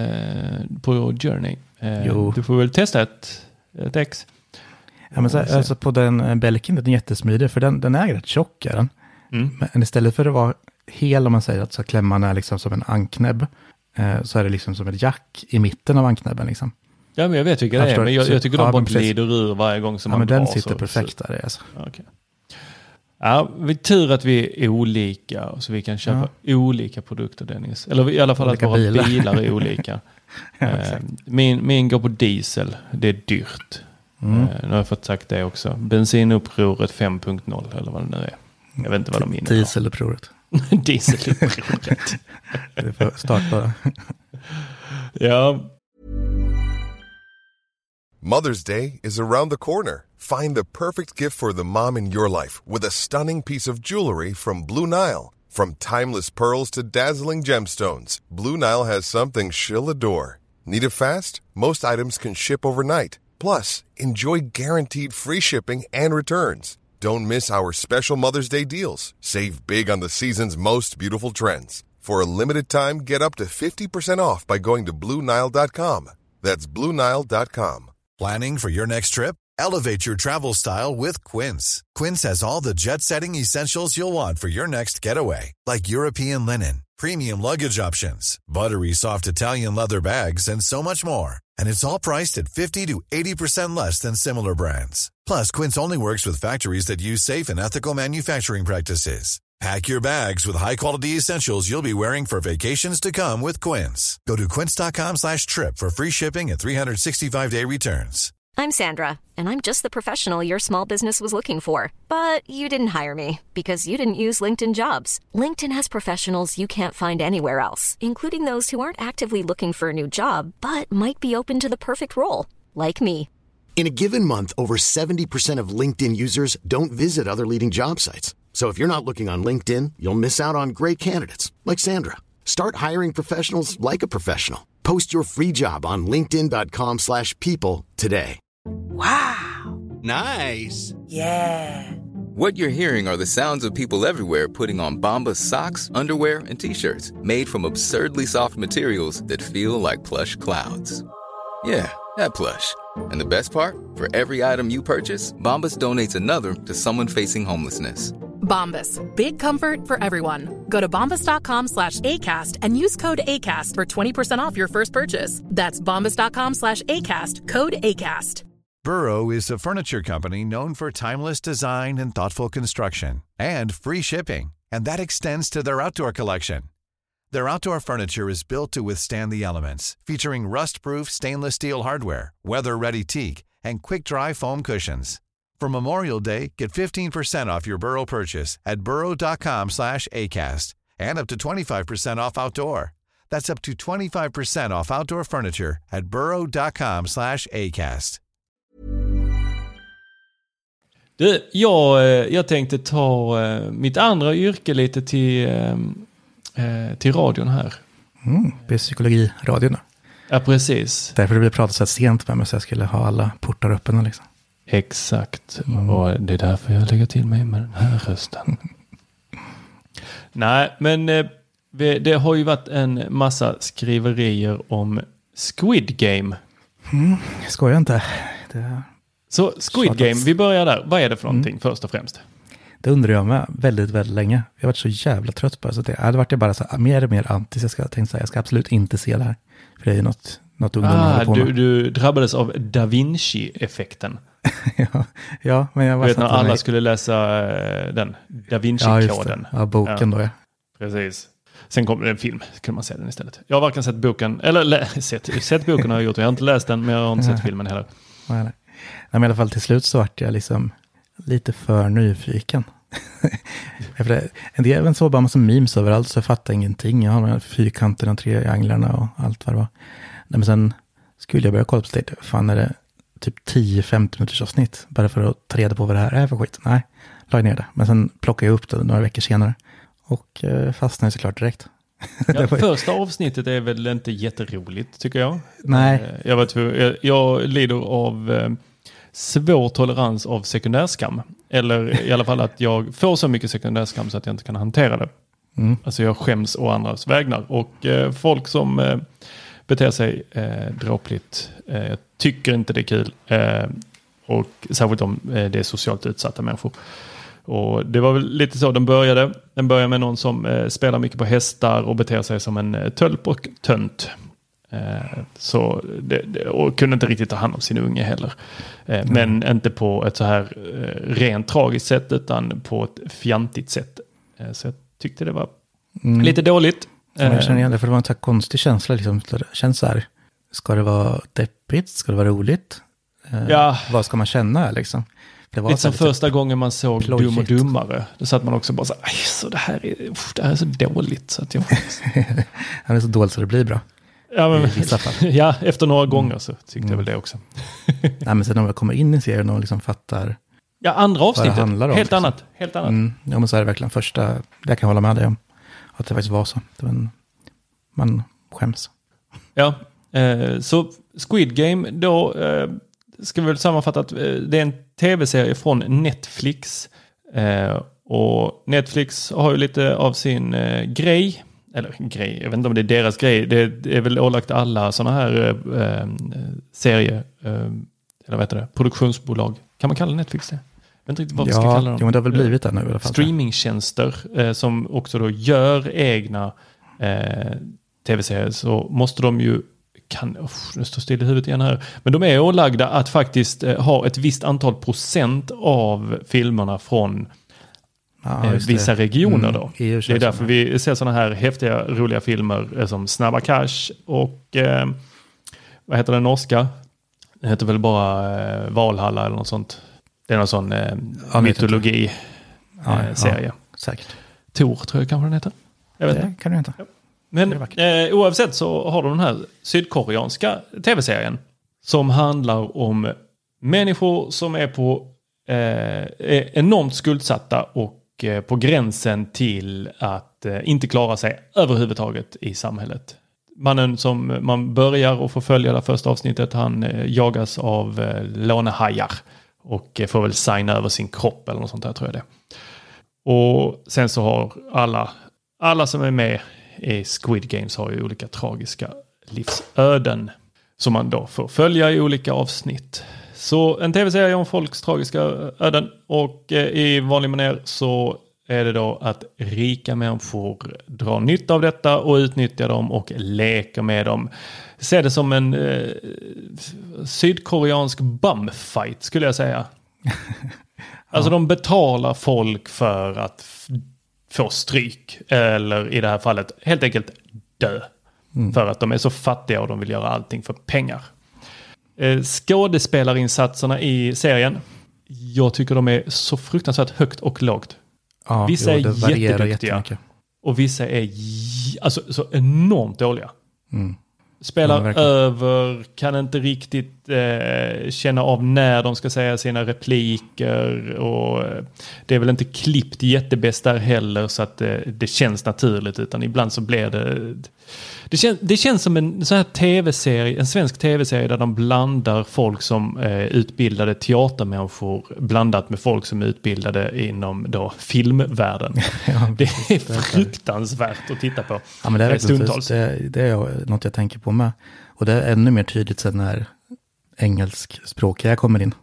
på Journey. Du får väl testa ett ex. Ja, men alltså på den Belkin, den är jättesmidig för den är rätt tjock är den. Men istället för att vara hel, om man säger att så klämman är liksom som en anknäbb, så är det liksom som ett jack i mitten av anknäbben liksom. Ja, men jag vet vilka det är, men jag tycker de bara glider ur varje gång som man men drar. Den sitter perfekt där alltså. Okay. Ja, vi är tur att vi är olika så vi kan köpa olika produkter, Dennis. Eller i alla fall olika att våra bilar är olika. Min går på diesel, det är dyrt. Nu har jag fått sagt det också. Bensinupproret 5.0 eller vad det nu är. Jag vet inte vad de innebär. Dieselupproret. Dieselupproret. Det får starta. Ja. Mother's Day is around the corner. Find the perfect gift for the mom in your life with a stunning piece of jewelry from Blue Nile. From timeless pearls to dazzling gemstones, Blue Nile has something she'll adore. Need it fast? Most items can ship overnight. Plus, enjoy guaranteed free shipping and returns. Don't miss our special Mother's Day deals. Save big on the season's most beautiful trends. For a limited time, get up to 50% off by going to BlueNile.com. That's BlueNile.com. Planning for your next trip? Elevate your travel style with Quince. Quince has all the jet-setting essentials you'll want for your next getaway, like European linen, premium luggage options, buttery soft Italian leather bags, and so much more. And it's all priced at 50 to 80% less than similar brands. Plus, Quince only works with factories that use safe and ethical manufacturing practices. Pack your bags with high-quality essentials you'll be wearing for vacations to come with Quince. Go to quince.com/trip for free shipping and 365-day returns. I'm Sandra, and I'm just the professional your small business was looking for. But you didn't hire me because you didn't use LinkedIn Jobs. LinkedIn has professionals you can't find anywhere else, including those who aren't actively looking for a new job, but might be open to the perfect role, like me. In a given month, over 70% of LinkedIn users don't visit other leading job sites. So if you're not looking on LinkedIn, you'll miss out on great candidates like Sandra. Start hiring professionals like a professional. Post your free job on linkedin.com/people today. Wow. Nice. Yeah. What you're hearing are the sounds of people everywhere putting on Bombas socks, underwear, and T-shirts made from absurdly soft materials that feel like plush clouds. Yeah, that plush. And the best part? For every item you purchase, Bombas donates another to someone facing homelessness. Bombas. Big comfort for everyone. Go to bombas.com/ACAST and use code ACAST for 20% off your first purchase. That's bombas.com/ACAST. Code ACAST. Burrow is a furniture company known for timeless design and thoughtful construction, and free shipping, and that extends to their outdoor collection. Their outdoor furniture is built to withstand the elements, featuring rust-proof stainless steel hardware, weather-ready teak, and quick-dry foam cushions. For Memorial Day, get 15% off your Burrow purchase at burrow.com/ACAST and up to 25% off outdoor. That's up to 25% off outdoor furniture at burrow.com/ACAST. Du, jag tänkte ta mitt andra yrke lite till radion här. Psykologiradion då. Ja, precis. Därför det blev pratat så här sent med mig så jag skulle ha alla portar öppna liksom. Exakt. Och det är därför jag lägger till mig med den här rösten. Nej, men det har ju varit en massa skriverier om Squid Game. Skojar inte. Så Squid Game, vi börjar där. Vad är det för någonting först och främst? Det undrar jag med väldigt, väldigt länge. Jag har varit så jävla trött på det. Så det hade varit bara så här, mer och mer anti. Så jag tänkte säga, jag ska absolut inte se det här. För det är ju något ungdomar håller på med. Du drabbades av Da Vinci-effekten. ja, men jag var vet när alla skulle läsa den Da Vinci-koden. Ja, boken då, ja. Precis. Sen kom det en film, kunde man se den istället. Jag har varken sett boken, eller sett boken har jag gjort. Jag har inte läst den, men jag har inte sett filmen heller. Nej, men i alla fall till slut så vart jag liksom lite för nyfiken. Det är även så bara massa memes överallt så jag fattar ingenting. Jag har de här fyrkanterna och trianglarna och allt vad det var. Nej, men sen skulle jag börja kolla på det. Fan, är det typ 10-15 minuters avsnitt bara för att ta reda på vad det här är för skit. Nej, la ner det. Men sen plockade jag upp det några veckor senare. Och fastnade såklart direkt. Ja, första avsnittet är väl inte jätteroligt tycker jag. Nej. Jag lider av svår tolerans av sekundärskam. Eller i alla fall att jag får så mycket sekundärskam så att jag inte kan hantera det. Alltså jag skäms å andras vägnar. Och folk som beter sig dråpligt tycker inte det är kul. Och särskilt om det är socialt utsatta människor. Och det var väl lite så den började. Den började med någon som spelar mycket på hästar och beter sig som en tölp och tönt. Och kunde inte riktigt ta hand om sin unge heller. Men inte på ett så här rent tragiskt sätt utan på ett fjantigt sätt. Så jag tyckte det var lite dåligt. Jag känner igen det, för det var en så här konstig känsla. Liksom. Det känns så här, ska det vara deppigt? Ska det vara roligt? Vad ska man känna liksom? Det var lite som första typ gången man såg plojigt. Dum och dummare. Då satt man också bara så det här är så dåligt. Så att jag Han är så dåligt så det blir bra. Ja, men, i vissa fall. Ja, efter några gånger så tyckte jag väl det också. Nej, men sen när man kommer in i serien och liksom fattar andra avsnittet. vad det handlar om. Helt liksom. annat. Ja, men så är det verkligen första. Jag kan hålla med dig om att det faktiskt var så. Man skäms. Ja, så Squid Game då ska vi väl sammanfatta att det är en tv-serie från Netflix. Och Netflix har ju lite av sin grej. Eller grej, jag vet inte om det är deras grej. Det är väl ålagt alla sådana här serier. Eller vad heter det? Produktionsbolag. Kan man kalla Netflix det? Jag vet inte riktigt vad vi ska kalla dem. Jo, men det har väl blivit det nu i alla fall. Streamingtjänster som också då gör egna tv-serier. Så måste de ju nu står still i huvudet igen här. Men de är ålagda att faktiskt ha ett visst antal procent av filmerna från vissa regioner då. Det är därför vi ser sådana här häftiga, roliga filmer som Snabba Cash och vad heter den norska? Det heter väl bara Valhalla eller något sånt. Det är någon sån mytologi-serie. Säkert. Tor tror jag kanske den heter. Jag vet det kan du inte. Ja. Men oavsett så har de den här sydkoreanska tv-serien som handlar om människor som är är enormt skuldsatta och på gränsen till att inte klara sig överhuvudtaget i samhället. Mannen som man börjar att få följa det första avsnittet, han jagas av lånehajar och får väl signa över sin kropp eller något sånt där, tror jag det. Och sen så har alla som är med i Squid Games har ju olika tragiska livsöden som man då får följa i olika avsnitt. Så en tv-serie om folks tragiska öden, och i vanlig manér så är det då att rika människor drar nytta av detta och utnyttjar dem och leker med dem. Se det som en sydkoreansk bumfight skulle jag säga. Alltså de betalar folk för att få stryk, eller i det här fallet helt enkelt dö. För att de är så fattiga och de vill göra allting för pengar. Skådespelarinsatserna i serien, jag tycker de är så fruktansvärt högt och lågt. Ja, vissa är jätteduktiga och vissa är alltså så enormt dåliga. Spelar över, kan inte riktigt känna av när de ska säga sina repliker, och det är väl inte klippt jättebäst där heller så att det känns naturligt, utan ibland så blir det känns som en sån här tv-serie, en svensk tv-serie där de blandar folk som utbildade teatermänniskor blandat med folk som är utbildade inom då filmvärlden. Det är fruktansvärt att titta på. Ja, men det är stundtals. Det är något jag tänker på med. Och det är ännu mer tydligt sen när engelskspråkiga kommer in.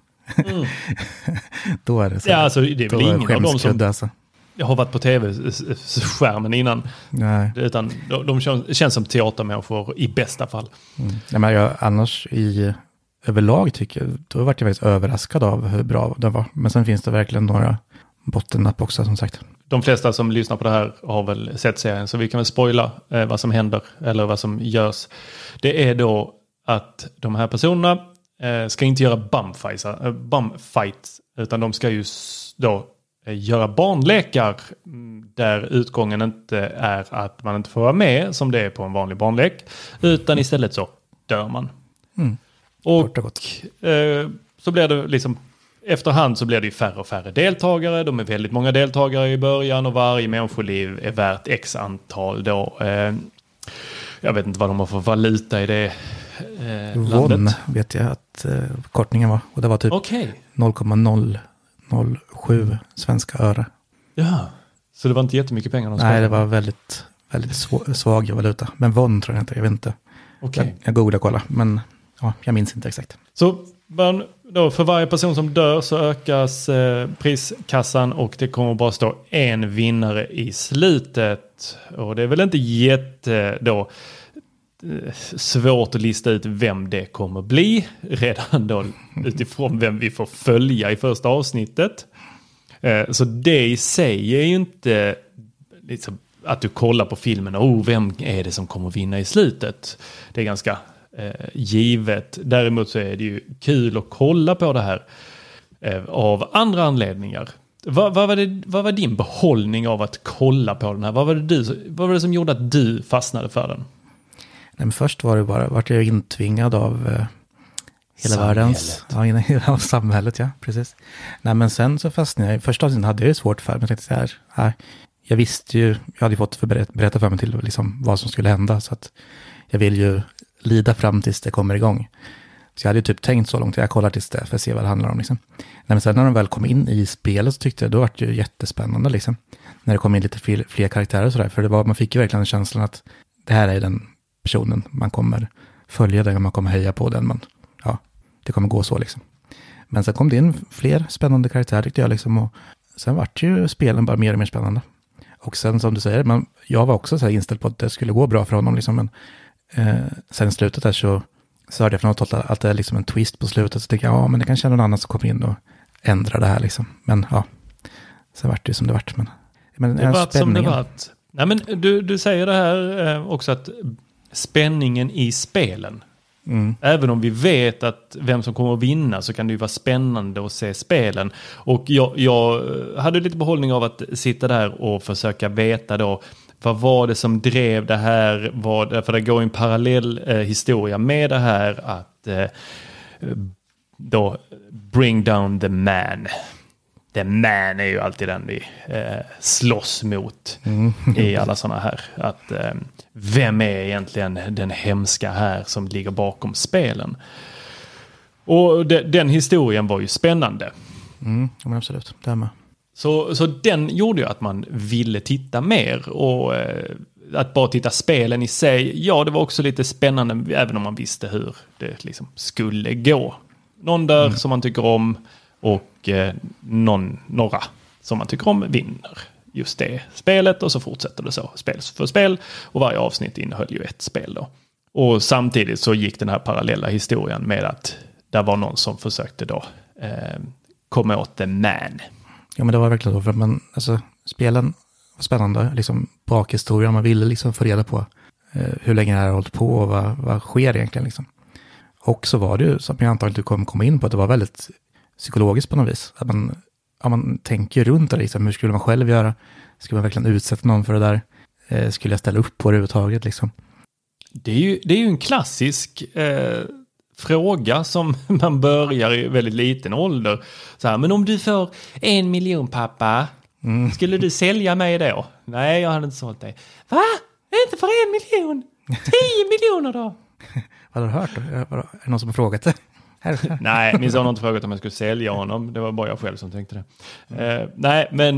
Då är det så. Ja, alltså det är väl ingen av dem som alltså. Jag har varit på tv-skärmen innan. Nej. Utan de känns som teatermänniskor i bästa fall. Ja, men jag annars överlag tycker då har jag faktiskt överraskad av hur bra det var. Men sen finns det verkligen några bottennapp också, som sagt. De flesta som lyssnar på det här har väl sett serien, så vi kan väl spoila vad som händer eller vad som görs. Det är då att de här personerna ska inte göra bumfights, utan de ska ju då göra barnlekar där utgången inte är att man inte får vara med som det är på en vanlig barnlek, utan istället så dör man. Och så blir det liksom efterhand så blir det ju färre och färre deltagare. De är väldigt många deltagare i början och varje människoliv är värt x antal då. Jag vet inte vad de har för valuta i det landet. Won vet jag att kortningen var, och det var typ 0,007 svenska öre. Ja, så det var inte jättemycket pengar. Nej, det var väldigt, väldigt svag valuta. Men won tror jag inte, jag vet inte. Jag googlar och kollar, men ja, jag minns inte exakt. Så då, för varje person som dör så ökas priskassan, och det kommer bara stå en vinnare i slutet. Och det är väl inte svårt att lista ut vem det kommer bli redan då utifrån vem vi får följa i första avsnittet. Så det i sig är ju inte liksom att du kollar på filmen och vem är det som kommer vinna i slutet. Det är ganska givet. Däremot så är det ju kul att kolla på det här av andra anledningar. Vad var din behållning av att kolla på den här? Vad var det som gjorde att du fastnade för den? Nej, men först var det bara, vart jag intvingad av hela världens, av samhället, ja, precis. Nej, men sen så fastnade jag, första avsnittet hade jag det svårt för, men jag tänkte så här, jag visste ju, jag hade fått berätta för mig till liksom vad som skulle hända, så att jag vill ju lida fram tills det kommer igång. Så jag hade ju typ tänkt så långt, jag kollar tills det för att se vad det handlar om liksom. Nej, men sen när de väl kom in i spelet så tyckte jag, då var det ju jättespännande liksom. När det kom in lite fler karaktärer och sådär, för man fick ju verkligen känslan att det här är den personen man kommer följa, den man kommer heja på, den det kommer gå så liksom. Men sen kom det in fler spännande karaktärer tyckte jag liksom, och sen vart ju spelen bara mer och mer spännande. Och sen som du säger, jag var också så här inställd på att det skulle gå bra för honom liksom, men sen i slutet där så hörde jag från något håll att det är liksom en twist på slutet. Så tänkte jag, men det kanske är någon annan som kommer in och ändrar det här liksom. Men ja, sen vart det ju som det vart. Men det vart som det vart. Nej, men du säger det här också att spänningen i spelen. Även om vi vet att vem som kommer att vinna så kan det ju vara spännande att se spelen. Och jag hade lite behållning av att sitta där och försöka veta då vad var det som drev det här, för det går en parallell historia med det här att då bring down the man. The man är ju alltid den vi slåss mot i alla sådana här. Att vem är egentligen den hemska här som ligger bakom spelen? Och den historien var ju spännande. Ja, men absolut, det med. Så den gjorde ju att man ville titta mer. Och att bara titta spelen i sig, ja, det var också lite spännande även om man visste hur det liksom skulle gå. Någon där som man tycker om och några som man tycker om vinner just det spelet, och så fortsätter det så spel för spel, och varje avsnitt innehöll ju ett spel då. Och samtidigt så gick den här parallella historien med att det var någon som försökte då komma åt the man. Ja, men det var verkligen så, för man, alltså, spelen var spännande, liksom bakhistorien, man ville liksom få reda på hur länge det här har hållit på och vad sker egentligen liksom. Och så var det ju, som jag antagligen inte kommer komma in på, att det var väldigt psykologiskt på något vis. Att man tänker runt det liksom. Hur skulle man själv göra? Skulle man verkligen utsätta någon för det där? Skulle jag ställa upp på det överhuvudtaget liksom? Det är ju en klassisk fråga som man börjar i väldigt liten ålder. Så här, men om du får 1 miljon, pappa, skulle du sälja mig då? Nej, jag hade inte sålt dig. Va? Inte för 1 miljon? 10 miljoner då? Vad har du hört då? Är det någon som har frågat det? Nej, min son har inte frågat om jag skulle sälja honom. Det var bara jag själv som tänkte det. Nej, men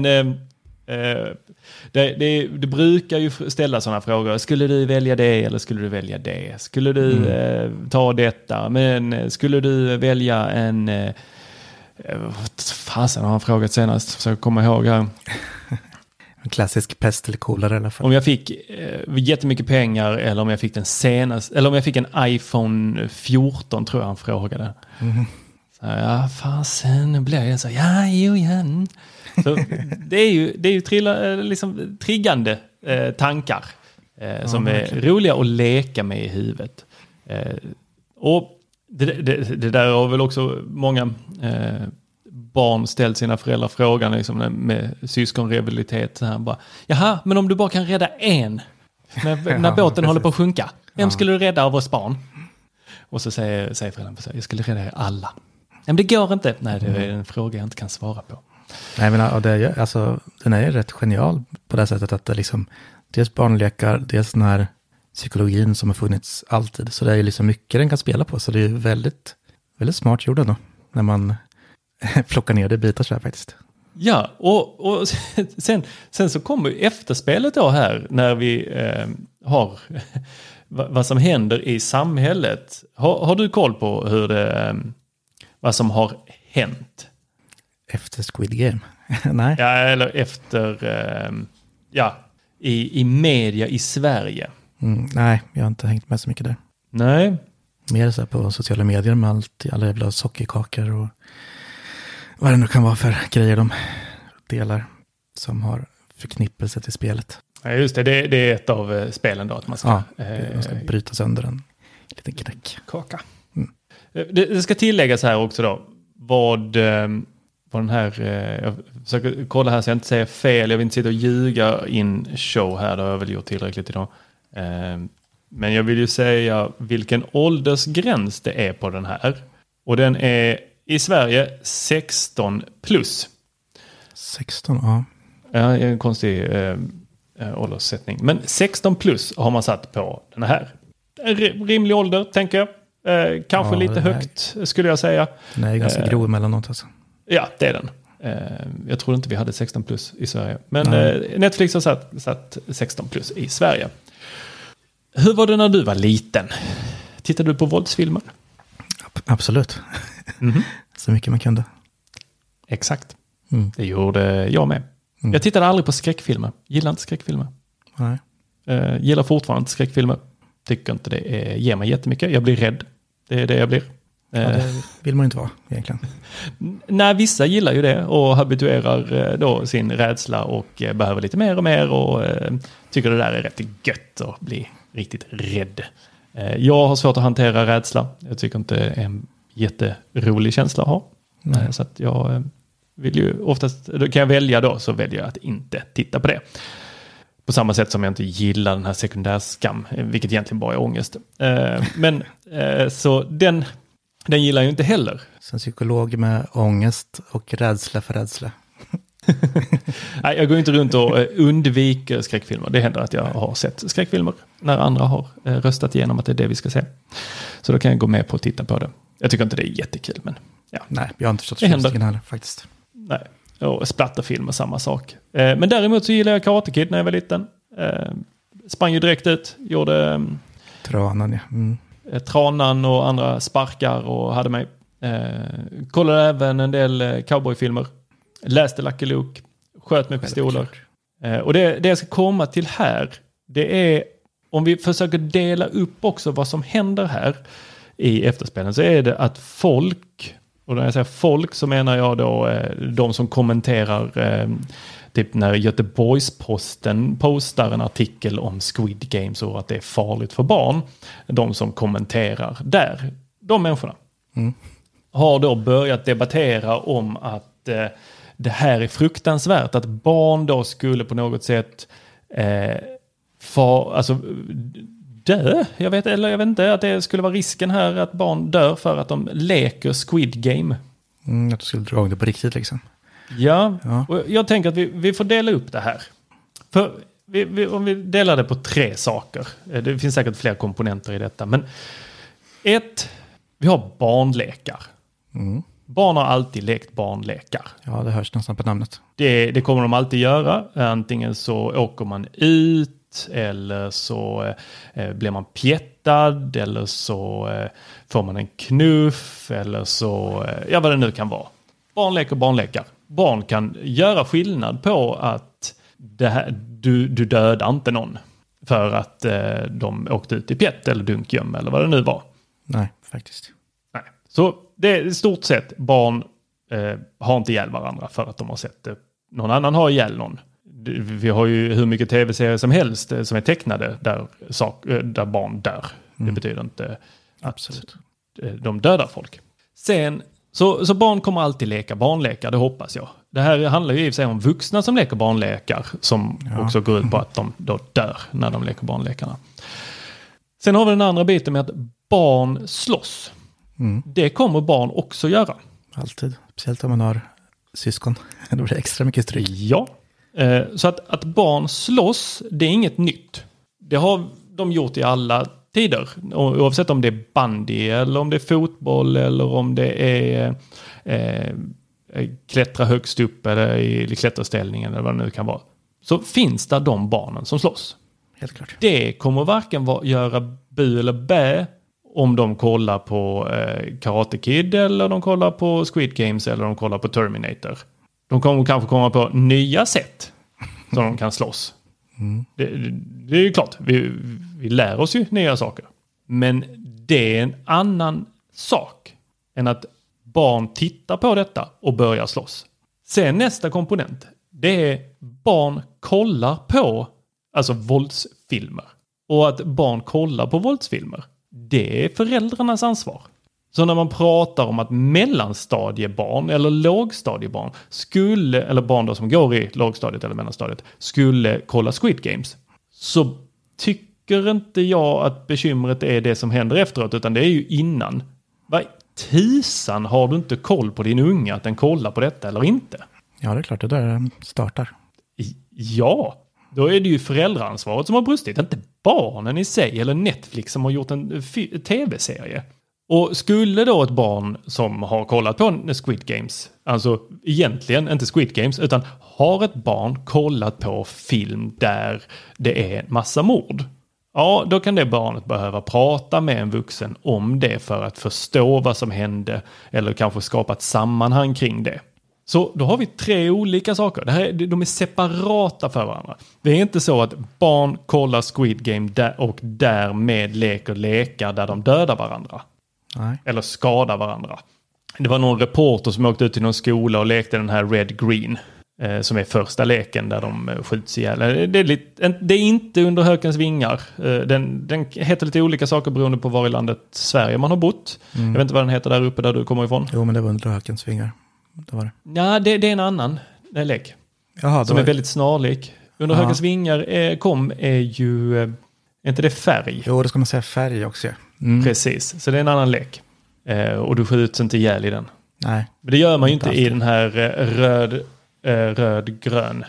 det brukar ju ställa sådana frågor. Skulle du välja det eller skulle du välja det? Skulle du ta detta? Men skulle du välja en... fasen har han frågat senast. Försöker komma ihåg här. En klassisk pest eller kolera i alla fall. Om jag fick jättemycket pengar, eller om jag fick den senaste, eller om jag fick en iPhone 14, tror jag han frågade. Så ja, fasen blir jag så. Ja. Så det är ju triggande tankar som är roliga att leka med i huvudet. Och det där har väl också många barn ställt sina föräldrar frågan liksom, med syskonrivalitet så här, bara, jaha, men om du bara kan rädda en när båten håller på att sjunka, vem skulle du rädda av oss barn? Och så säger föräldrarna, jag skulle rädda er alla. Men det går inte. Nej, det är en fråga jag inte kan svara på. Nej, men alltså, den är rätt genial på det sättet att det liksom, dels barnlekar, dels den här psykologin som har funnits alltid. Så det är ju liksom mycket den kan spela på. Så det är ju väldigt, väldigt smart gjort då, när man plockar ner det i bitar så här faktiskt. Ja, och sen så kommer ju efterspelet då här när vi har vad som händer i samhället. Har du koll på hur vad som har hänt? Efter Squid Game? Nej. Ja, eller efter i media i Sverige. Nej, jag har inte hängt med så mycket där. Nej. Mer så här på sociala medier med alla jävla sockerkakor och vad det nu kan vara för grejer de delar som har förknippelse till spelet. Ja, just det. Det är ett av spelen då. Att man ska, man ska bryta sönder en liten knäck. Kaka. Det ska tilläggas här också då. Vad den här... jag försöker kolla här så jag inte säger fel. Jag vill inte sitta och ljuga in show här. Det har jag väl gjort tillräckligt idag. Men jag vill ju säga vilken åldersgräns det är på den här. Och den är i Sverige 16 plus. 16, ja. Ja, en konstig ålderssättning. Men 16 plus har man satt på den här. En rimlig ålder, tänker jag. Kanske lite högt, skulle jag säga. Den är ganska grov emellanåt alltså. Ja, det är den. Jag tror inte vi hade 16 plus i Sverige. Men Netflix har satt 16 plus i Sverige. Hur var det när du var liten? Tittade du på våldsfilmer? Absolut. Så mycket man kunde. Exakt. Det gjorde jag med. Jag tittade aldrig på skräckfilmer. Gillar inte skräckfilmer. Nej. Gillar fortfarande inte skräckfilmer. Tycker inte det ger mig jättemycket. Jag blir rädd. Det är det jag blir. Ja, det vill man inte vara egentligen. Nej, vissa gillar ju det och habituerar då sin rädsla och behöver lite mer och mer och tycker det där är rätt gött att bli riktigt rädd. Jag har svårt att hantera rädsla. Jag tycker inte det är en jätterolig känsla att ha. Så att jag vill ju oftast, då kan jag välja då, så väljer jag att inte titta på det. På samma sätt som jag inte gillar den här sekundärskam, vilket egentligen bara är ångest. Så den gillar jag inte heller. Som psykolog med ångest och rädsla för rädsla. Nej, jag går inte runt och undviker skräckfilmer. Det händer att jag har sett skräckfilmer när andra har röstat igenom att det är det vi ska se. Så då kan jag gå med på att titta på det. Jag tycker inte det är jättekul, men ja. Nej, jag har inte förstått förtjänsten heller faktiskt. Nej, och splatterfilmer samma sak. Men däremot så gillar jag Karate Kid när jag var liten. Sprang ju direkt ut, gjorde Tranan, ja. Tranan och andra sparkar och hade mig. Kollade även en del cowboyfilmer. Läste Lucky Luke, sköt med pistoler. Och det jag ska komma till här, det är om vi försöker dela upp också vad som händer här i efterspelen, så är det att folk, och när jag säger folk så menar jag då de som kommenterar typ när Göteborgs-Posten postar en artikel om Squid Games och att det är farligt för barn. De som kommenterar där, de människorna har då börjat debattera om att det här är fruktansvärt, att barn då skulle på något sätt dö. Jag vet inte att det skulle vara risken här att barn dör för att de leker Squid Game. Att du skulle dra igång det på riktigt liksom. Ja. Och jag tänker att vi får dela upp det här. För om vi delar det på 3 saker. Det finns säkert fler komponenter i detta. Men 1, vi har barnlekar. Barn har alltid lekt barnlekar. Ja, det hörs nästan på namnet. Det kommer de alltid göra. Antingen så åker man ut, eller så blir man pjättad, eller så får man en knuff, eller så, ja vad det nu kan vara. Barnlekar. Barn kan göra skillnad på att det här, du dödar inte någon för att de åkte ut i pjätt eller dunkgöm eller vad det nu var. Nej, faktiskt. Nej. Så det är i stort sett barn har inte ihjäl varandra för att de har sett det. Någon annan har ihjäl någon. Vi har ju hur mycket tv-serier som helst som är tecknade där barn dör. Det betyder inte att de dödar folk. Sen, så barn kommer alltid leka barnlekar, det hoppas jag. Det här handlar ju i och för sig om vuxna som leker barnlekar som också går ut på att de då dör när de leker barnlekarna. Sen har vi den andra biten med att barn slåss. Det kommer barn också göra. Alltid, speciellt om man har syskon. Det blir extra mycket stryk. Ja. Så att barn slåss, det är inget nytt. Det har de gjort i alla tider. Oavsett om det är bandy eller om det är fotboll eller om det är klättra högst upp eller i klätterställningen eller vad det nu kan vara. Så finns det de barnen som slåss. Helt klart. Det kommer varken göra bu eller bä om de kollar på Karate Kid eller de kollar på Squid Games eller de kollar på Terminator. De kommer kanske komma på nya sätt som de kan slåss. Det är ju klart, vi lär oss ju nya saker. Men det är en annan sak än att barn tittar på detta och börjar slåss. Sen nästa komponent, det är barn kollar på alltså våldsfilmer. Och att barn kollar på våldsfilmer, det är föräldrarnas ansvar. Så när man pratar om att mellanstadiebarn eller lågstadiebarn eller barn då som går i lågstadiet eller mellanstadiet skulle kolla Squid Games, så tycker inte jag att bekymret är det som händer efteråt, utan det är ju innan. Vad tisan, har du inte koll på din unga att den kollar på detta eller inte? Ja, det är klart, det där startar. Ja, då är det ju föräldraansvaret som har brustit, inte barnen i sig eller Netflix som har gjort en tv-serie. Och skulle då ett barn som har kollat på Squid Games, alltså egentligen inte Squid Games, utan har ett barn kollat på film där det är en massa mord, ja, då kan det barnet behöva prata med en vuxen om det för att förstå vad som hände eller kanske skapa ett sammanhang kring det. Så då har vi 3 olika saker. De är separata för varandra. Det är inte så att barn kollar Squid Game och därmed leker lekar där de dödar varandra. Nej. Eller skadar varandra. Det var någon reporter som åkte ut till någon skola och lekte den här Red Green. Som är första leken där de skjuts ihjäl. Det är inte under Hökens vingar. Den heter lite olika saker beroende på var i landet Sverige man har bott. Jag vet inte vad den heter där uppe där du kommer ifrån. Jo, men det var under Hökens vingar. Det var det. Ja, det är en annan lek. Jaha, som är väldigt snarlik. Under Hökens vingar är ju... Är inte det färg? Jo, det ska man säga färg också. Precis, så det är en annan lek. Och du skjuts inte ihjäl i den. Nej. Men det gör man ju inte i den här röd-grön.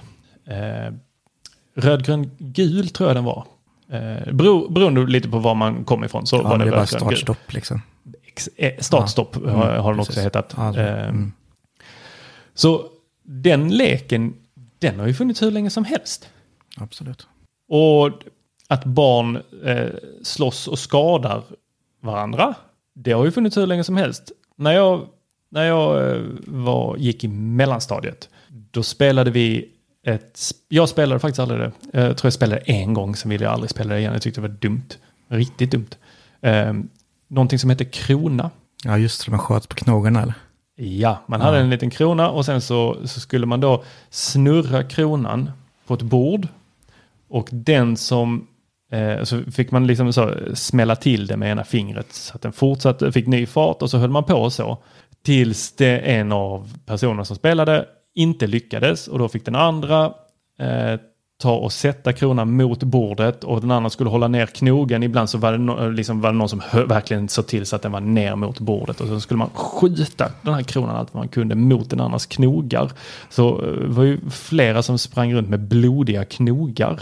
Röd-grön-gul tror jag den var. Beroende lite på var man kom ifrån. Så var det bara startstopp liksom. Startstopp har den också hetat. Så den leken, den har ju funnits hur länge som helst. Absolut. Och att barn slåss och skadar varandra, det har ju funnits hur länge som helst. När jag gick i mellanstadiet, då spelade vi jag spelade faktiskt aldrig det. Jag tror jag spelade en gång, sen ville jag aldrig spela det igen. Jag tyckte det var dumt. Riktigt dumt. Någonting som heter krona. Ja, just det. Man sköt på knogarna, eller? Ja, man hade en liten krona och sen så skulle man då snurra kronan på ett bord. Och den som så fick man liksom så smälla till det med ena fingret så att den fortsatte, fick ny fart och så höll man på så tills det en av personerna som spelade inte lyckades och då fick den andra ta och sätta kronan mot bordet och den andra skulle hålla ner knogen. Ibland så var det, var det någon som verkligen så till så att den var ner mot bordet och så skulle man skjuta den här kronan allt vad man kunde mot den andras knogar. Så det var ju flera som sprang runt med blodiga knogar.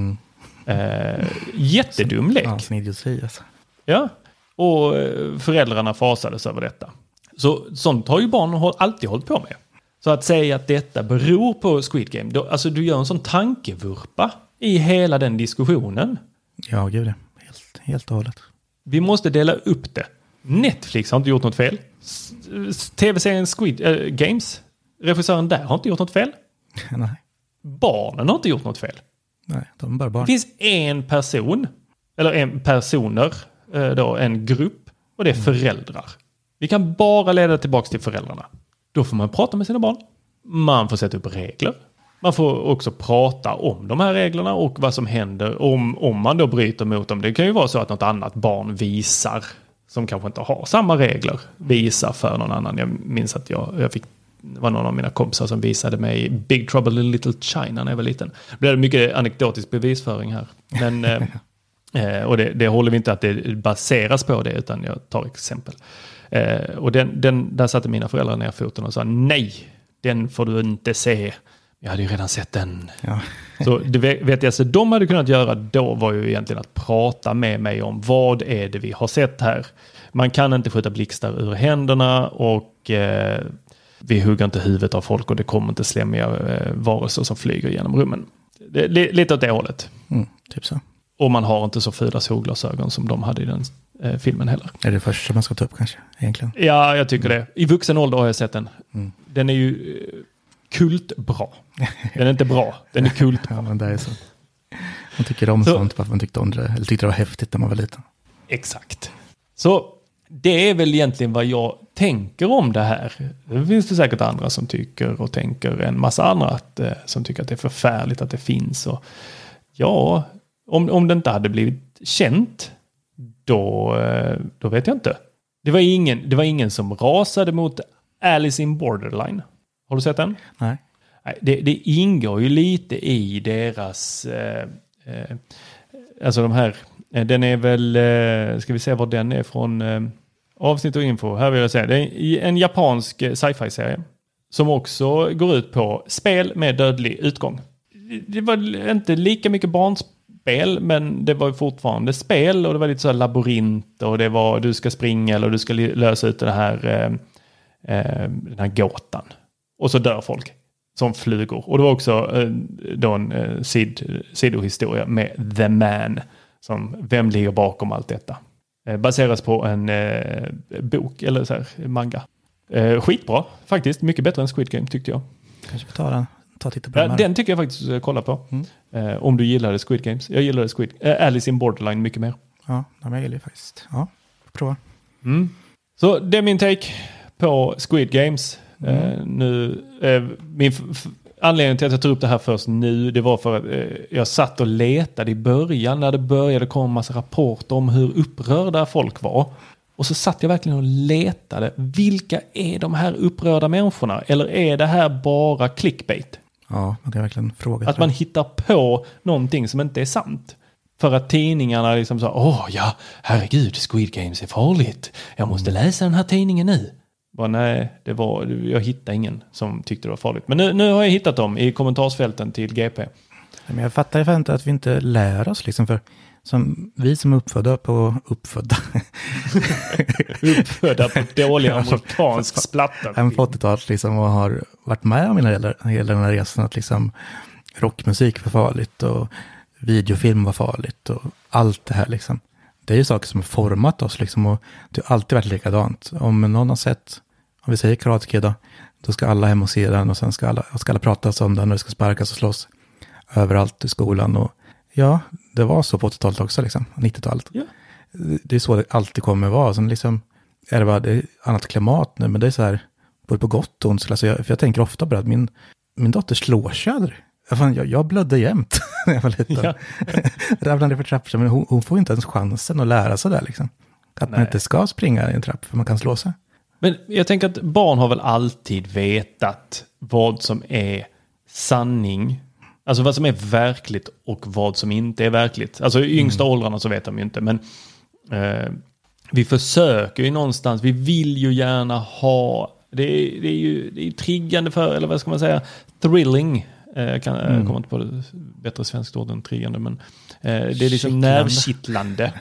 Jättedum lek. Ja, idioti alltså. Ja, och föräldrarna fasades över detta. Så sånt har ju barn alltid hållit på med. Så att säga att detta beror på Squid Game, då, alltså du gör en sån tankevurpa i hela den diskussionen. Ja, gud det. Helt och hållet. Vi måste dela upp det. Netflix har inte gjort något fel. TV-serien Squid Games, regissören där har inte gjort något fel. Nej. Barnen har inte gjort något fel. Nej, de är bara barn. Det finns en person, eller en personer, då, en grupp, och det är föräldrar. Vi kan bara leda tillbaka till föräldrarna. Då får man prata med sina barn. Man får sätta upp regler. Man får också prata om de här reglerna och vad som händer om man då bryter mot dem. Det kan ju vara så att något annat barn visar, som kanske inte har samma regler, visar för någon annan. Jag minns att jag fick, det var någon av mina kompisar som visade mig Big Trouble in Little China när jag var liten. Det blev mycket anekdotisk bevisföring här. Men, och det håller vi inte att det baseras på det, utan jag tar exempel. Och där satte mina föräldrar ner foten och sa nej, den får du inte se. Jag hade ju redan sett den. Ja. Så det vet jag, så de hade kunnat göra då var ju egentligen att prata med mig om vad är det vi har sett här. Man kan inte skjuta blixtar ur händerna och vi hugger inte huvudet av folk och det kommer inte slämmiga varelser som flyger genom rummen. Lite åt det hållet. Typ så. Och man har inte så fula solglasögon som de hade i den filmen heller. Är det första man ska ta upp kanske, egentligen? Ja, jag tycker det. I vuxen ålder har jag sett den. Den är ju kultbra. Den är inte bra, den är kultbra. Ja, men det är så. Man tycker om sånt, varför man tyckte om det. Eller tyckte det var häftigt när man var liten. Exakt. Så det är väl egentligen vad jag tänker om det här. Det finns det säkert andra som tycker och tänker en massa andra som tycker att det är förfärligt att det finns. Och ja, om det inte hade blivit känt, då vet jag inte. Det var ingen som rasade mot Alice in Borderline. Har du sett den? Nej. Det ingår ju lite i deras alltså de här, den är väl, ska vi se var den är från, avsnitt och info. Här vill jag säga, det är en japansk sci-fi-serie som också går ut på spel med dödlig utgång. Det var inte lika mycket barnspel, men det var fortfarande spel och det var lite så här labyrint och det var du ska springa eller du ska lösa ut den här gåtan. Och så dör folk som flugor. Och det var också då en sidohistoria med The Man. Vem ligger bakom allt detta? Baseras på en bok eller så här, manga. Skitbra, faktiskt. Mycket bättre än Squid Game tyckte jag. Kanske får ta den. Titta på den tycker jag faktiskt kolla på. Om du gillade Squid Games. Jag gillade Alice in Borderline mycket mer. Ja, jag gillar ju faktiskt. Ja, prova. Så det är min take på Squid Games. Anledningen till att jag tog upp det här först nu, det var för att jag satt och letade i början när det började komma en massa rapporter om hur upprörda folk var. Och så satt jag verkligen och letade. Vilka är de här upprörda människorna? Eller är det här bara clickbait? Ja, man kan verkligen fråga. Att man hittar på någonting som inte är sant. För att tidningarna liksom sa, ja, herregud, Squid Games är farligt. Jag måste läsa den här tidningen nu. Nej, jag hittade ingen som tyckte det var farligt. Men nu har jag hittat dem i kommentarsfälten till GP. Men jag fattar inte att vi inte lär oss liksom, för vi som är uppfödda på dåliga amerikansk splatta. 80-talet liksom, och har varit med om hela den här resan att liksom rockmusik var farligt och videofilm var farligt och allt det här liksom. Det är ju saker som har format oss liksom, och det har alltid varit likadant. Om någon har sett, om vi säger Karate Kid då ska alla hem och se den och sen ska alla prata om den och det ska sparkas och slåss överallt i skolan. Och ja, det var så på 80-talet också liksom, 90-talet. Ja. Det är så det alltid kommer vara. Sen liksom är det bara det är annat klimat nu, men det är så här både på gott och ont. Alltså för jag tänker ofta på det att min dotter slår sig aldrig. Jag blödde jämt när jag var liten. Ja. Rävlade för trappor, men hon får inte ens chansen att lära sig det liksom. Att man inte ska springa i en trapp för man kan slå sig. Men jag tänker att barn har väl alltid vetat vad som är sanning. Alltså vad som är verkligt och vad som inte är verkligt. Alltså i yngsta åldrarna så vet de ju inte. Men vi försöker ju någonstans. Vi vill ju gärna ha... Det är ju triggande för, eller vad ska man säga, thrilling. Jag kommer inte på det bättre svenskt ord än triggande, men det är liksom nervkittlande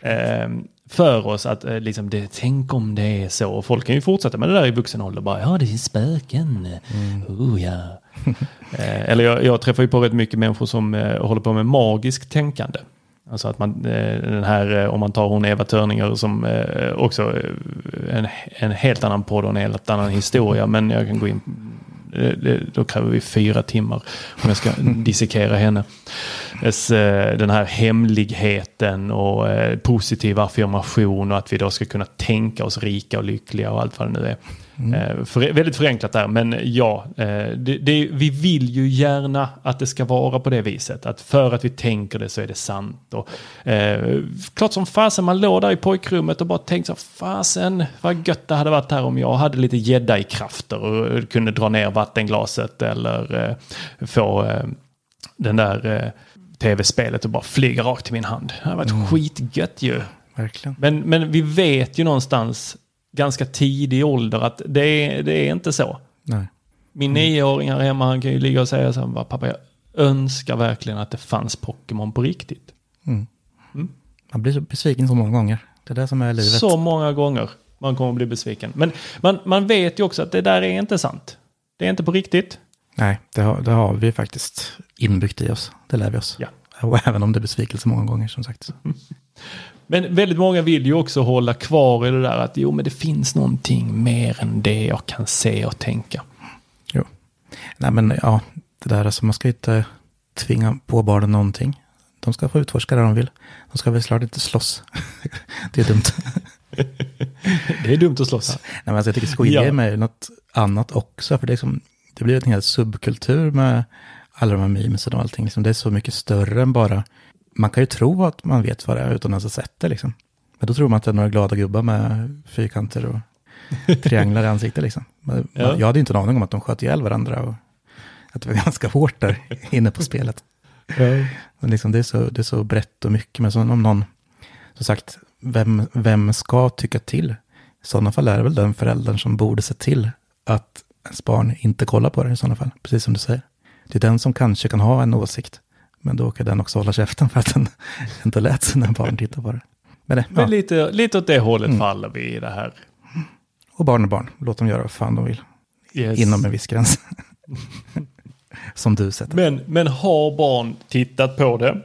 för oss att liksom tänk om det är så. Folk kan ju fortsätta med det där i vuxen ålder, bara det är spöken. Ja. Eller jag träffar ju på rätt mycket människor som håller på med magisk tänkande. Alltså att man den här, om man tar hon Eva Törninger som också en helt annan podd och en helt annan historia, men jag kan gå in. Då kräver vi 4 timmar om jag ska dissekera henne. Den här hemligheten och positiv affirmation och att vi då ska kunna tänka oss rika och lyckliga och allt vad det nu är. Väldigt förenklat där, men ja, vi vill ju gärna att det ska vara på det viset, att för att vi tänker det så är det sant. Och klart som fasen, man låg där i pojkrummet och bara tänkte så, fasen vad gött det hade varit här om jag hade lite Jedi-krafter och kunde dra ner vattenglaset eller få den där tv-spelet och bara flyga rakt till min hand. Det hade varit skitgött ju. Verkligen. Men vi vet ju någonstans ganska tidig ålder att det är inte så. Nej. Min 9-åring här hemma, han kan ju ligga och säga så här, pappa, jag önskar verkligen att det fanns Pokémon på riktigt. Man blir så besviken så många gånger. Det är det som är livet. Så många gånger man kommer att bli besviken. Men man vet ju också att det där är inte sant. Det är inte på riktigt. Nej, det har vi faktiskt inbyggt i oss. Det lär vi oss. Ja. Och även om det är besvikelse många gånger, som sagt. Men väldigt många vill ju också hålla kvar i det där att men det finns någonting mer än det jag kan se och tänka. Jo. Nej, men ja, det där alltså, man ska inte tvinga på barnen någonting. De ska få utforska det de vill. De ska väl klart inte slåss. Det är dumt. Det är dumt att slåss. Ja. Nej, men alltså, jag tycker Squid Game är något annat också. För det blir en hel subkultur med alla de här memesen och allting. Liksom, det är så mycket större än bara... Man kan ju tro att man vet vad det är utan att ha sett det. Liksom. Men då tror man att det är några glada gubbar med fyrkanter och trianglar i ansiktet. Liksom. Jag hade inte en aning om att de sköt ihjäl varandra och att det var ganska hårt där inne på spelet. Men liksom, det är så brett och mycket. Men så om någon, som sagt, vem ska tycka till? I sådana fall är det väl den föräldern som borde se till att ens barn inte kollar på det i sådana fall. Precis som du säger. Det är den som kanske kan ha en åsikt. Men då kan den också hålla käften för att den inte lät sina barn titta på det. Men lite åt det hållet faller vi i det här. Och barn är barn. Låt dem göra vad fan de vill. Yes. Inom en viss gräns. Som du sätter. Men har barn tittat på det,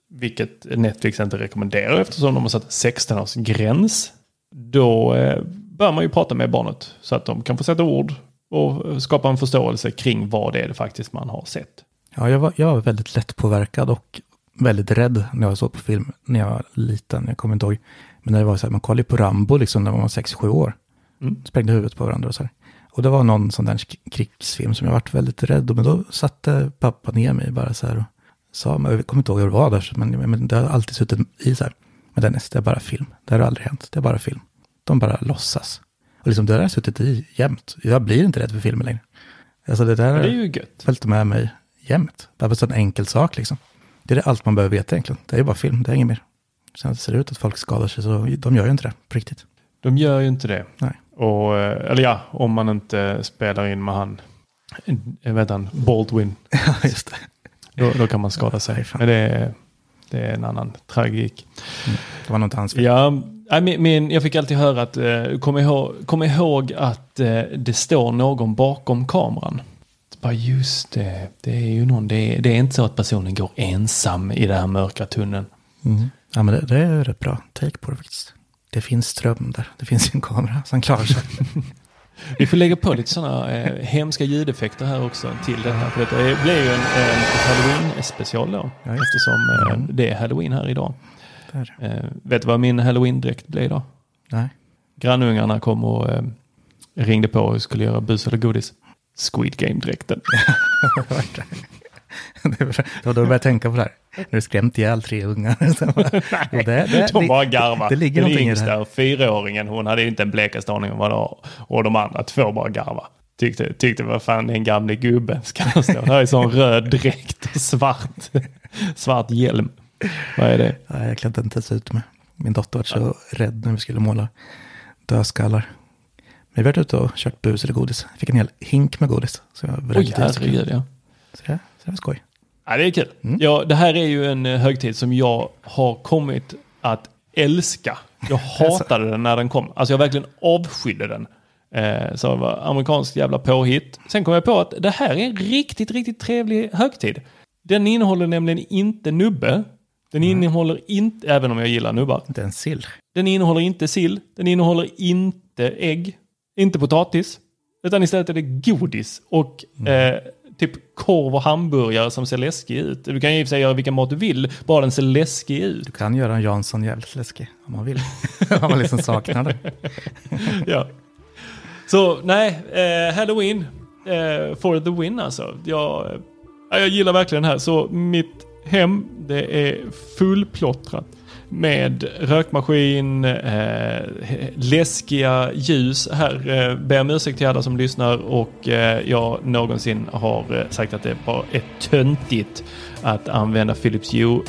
vilket Netflix inte rekommenderar eftersom de har satt 16-års gräns, då bör man ju prata med barnet så att de kan få sätta ord och skapa en förståelse kring vad det är det faktiskt man har sett. Ja, jag var väldigt lätt påverkad och väldigt rädd när jag såg på film när jag var liten. Jag kommer inte ihåg. Men när det var så här, man kollade på Rambo liksom när man var 6-7 år. Sprängde huvudet på varandra och så här. Och det var någon sån där krigsfilm som jag varit väldigt rädd. Men då satte pappa ner mig bara så här och sa, jag kommer inte ihåg hur det var där, men det har alltid suttit i så här. Men det är bara film. Det har aldrig hänt. Det är bara film. De bara låtsas. Och liksom det där har suttit i jämt. Jag blir inte rädd för filmen längre. Alltså det där är ju gött. Följt med mig jämt. Bara för en enkel sak liksom. Det är allt man behöver veta egentligen. Det är ju bara film, det är inget mer. Sen ser det ut att folk skadar sig så de gör ju inte det på riktigt. De gör ju inte det. Nej. Och, eller ja, om man inte spelar in med han Baldwin. Ja, just det. Då kan man skada sig. Men det är en annan tragik. Det var något hans fel. Ja, jag fick alltid höra att kom ihåg att det står någon bakom kameran. Bara just det är ju någon. Det är inte så att personen går ensam i den här mörka tunneln. Ja, men det är rätt bra take på det faktiskt. Det finns ström där. Det finns en kamera som klarar sig. Vi får lägga på lite sådana hemska ljudeffekter här också till det här. För det blir ju en Halloween-special då. Ja, eftersom det är Halloween här idag. Vet du vad min Halloween-dräkt blev idag? Nej. Grannungarna kom och ringde på och skulle göra bus eller godis. Squid Game-dräkten. Det var då du började tänka på det här. När du skrämt ihjäl 3 ungar. De bara garvar. Det ligger någonting i det här. 4-åringen, hon hade ju inte en blekaste aning om vad det var. Och de andra 2 bara garva. Tyckte vad fan den gamla gubben ska stå. Det här är sån röd dräkt och svart hjälm. Vad är det? Ja, jag klädde inte ens ut med. Min dotter var så rädd när vi skulle måla dödskallar. Men vi har varit ute och kört bus eller godis. Jag fick en hel hink med godis. Så jag herregud, ja. Så det var skoj. Ja, det är kul. Ja, det här är ju en högtid som jag har kommit att älska. Jag hatade den när den kom. Alltså jag verkligen avskydde den. Så det var amerikansk jävla påhitt. Sen kom jag på att det här är en riktigt, riktigt trevlig högtid. Den innehåller nämligen inte nubbe. Den innehåller inte, även om jag gillar nubbar. Inte en sill. Den innehåller inte sill. Den innehåller inte ägg. Inte potatis. Utan istället är det godis. Och typ korv och hamburgare som ser läskig ut. Du kan ju säga vilken mat du vill. Bara den ser läskig ut. Du kan göra en Jansson jävligt läskig om man vill. Om man liksom saknar det. Ja. Så nej, Halloween for the win alltså. Jag gillar verkligen det här. Så mitt hem, det är fullplottrat med rökmaskin, läskiga ljus. Här ber jag om ursäkt till alla som lyssnar och jag någonsin har sagt att det bara är töntigt att använda Philips Hue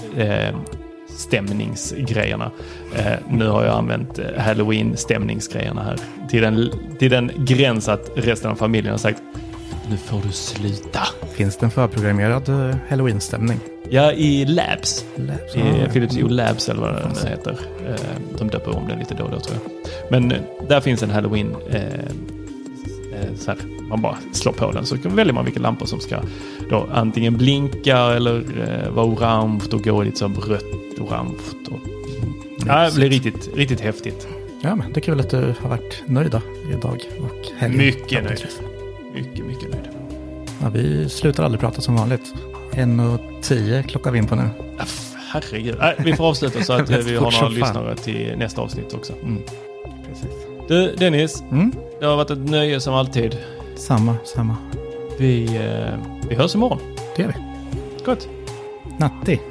stämningsgrejerna. Nu har jag använt Halloween-stämningsgrejerna här till den gräns att resten av familjen har sagt nu får du sluta. Finns det en förprogrammerad Halloween-stämning? Ja, i Labs. I Philips Hue Labs eller vad det heter. De döper om den lite då tror jag. Men där finns en Halloween så här, man bara slår på den så väljer man vilka lampor som ska då antingen blinka eller vara orange och gå lite som rött-orange. Det blir riktigt, riktigt häftigt. Ja, men det är kul att du har varit nöjda idag och helgen. Mycket nöjd. Mycket nöjd. Ja, vi slutar aldrig prata som vanligt. 1:10 klockar vi in på nu. Herregud. Vi får avsluta så att vi har några lyssnare till nästa avsnitt också. Precis. Du, Dennis. Det har varit ett nöje som alltid. Samma. Vi hörs imorgon. Det gör vi. Gott. Natti.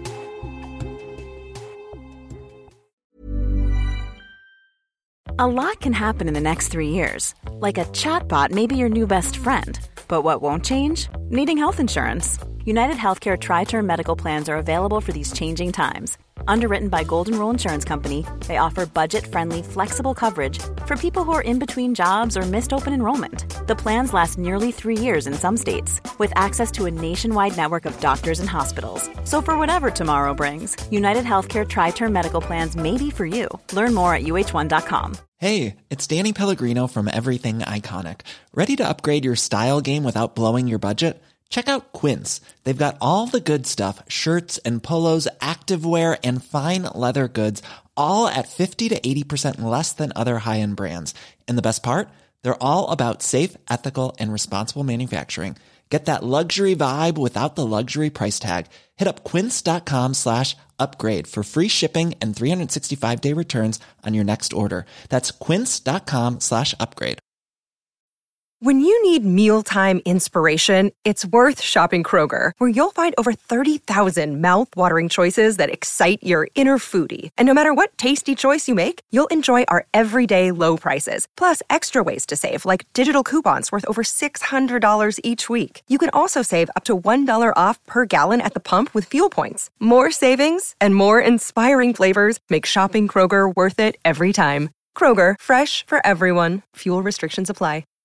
A lot can happen in the next 3 years. Like a chatbot may be your new best friend. But what won't change? Needing health insurance. United Healthcare Tri-Term Medical Plans are available for these changing times. Underwritten by Golden Rule Insurance Company, they offer budget-friendly, flexible coverage for people who are in between jobs or missed open enrollment. The plans last nearly 3 years in some states, with access to a nationwide network of doctors and hospitals. So for whatever tomorrow brings, United Healthcare Tri-Term Medical Plans may be for you. Learn more at uh1.com. Hey, it's Danny Pellegrino from Everything Iconic. Ready to upgrade your style game without blowing your budget? Check out Quince. They've got all the good stuff, shirts and polos, activewear, and fine leather goods, all at 50 to 80% less than other high-end brands. And the best part? They're all about safe, ethical, and responsible manufacturing. Get that luxury vibe without the luxury price tag. Hit up quince.com/upgrade for free shipping and 365-day returns on your next order. That's quince.com/upgrade. When you need mealtime inspiration, it's worth shopping Kroger, where you'll find over 30,000 mouth-watering choices that excite your inner foodie. And no matter what tasty choice you make, you'll enjoy our everyday low prices, plus extra ways to save, like digital coupons worth over $600 each week. You can also save up to $1 off per gallon at the pump with fuel points. More savings and more inspiring flavors make shopping Kroger worth it every time. Kroger, fresh for everyone. Fuel restrictions apply.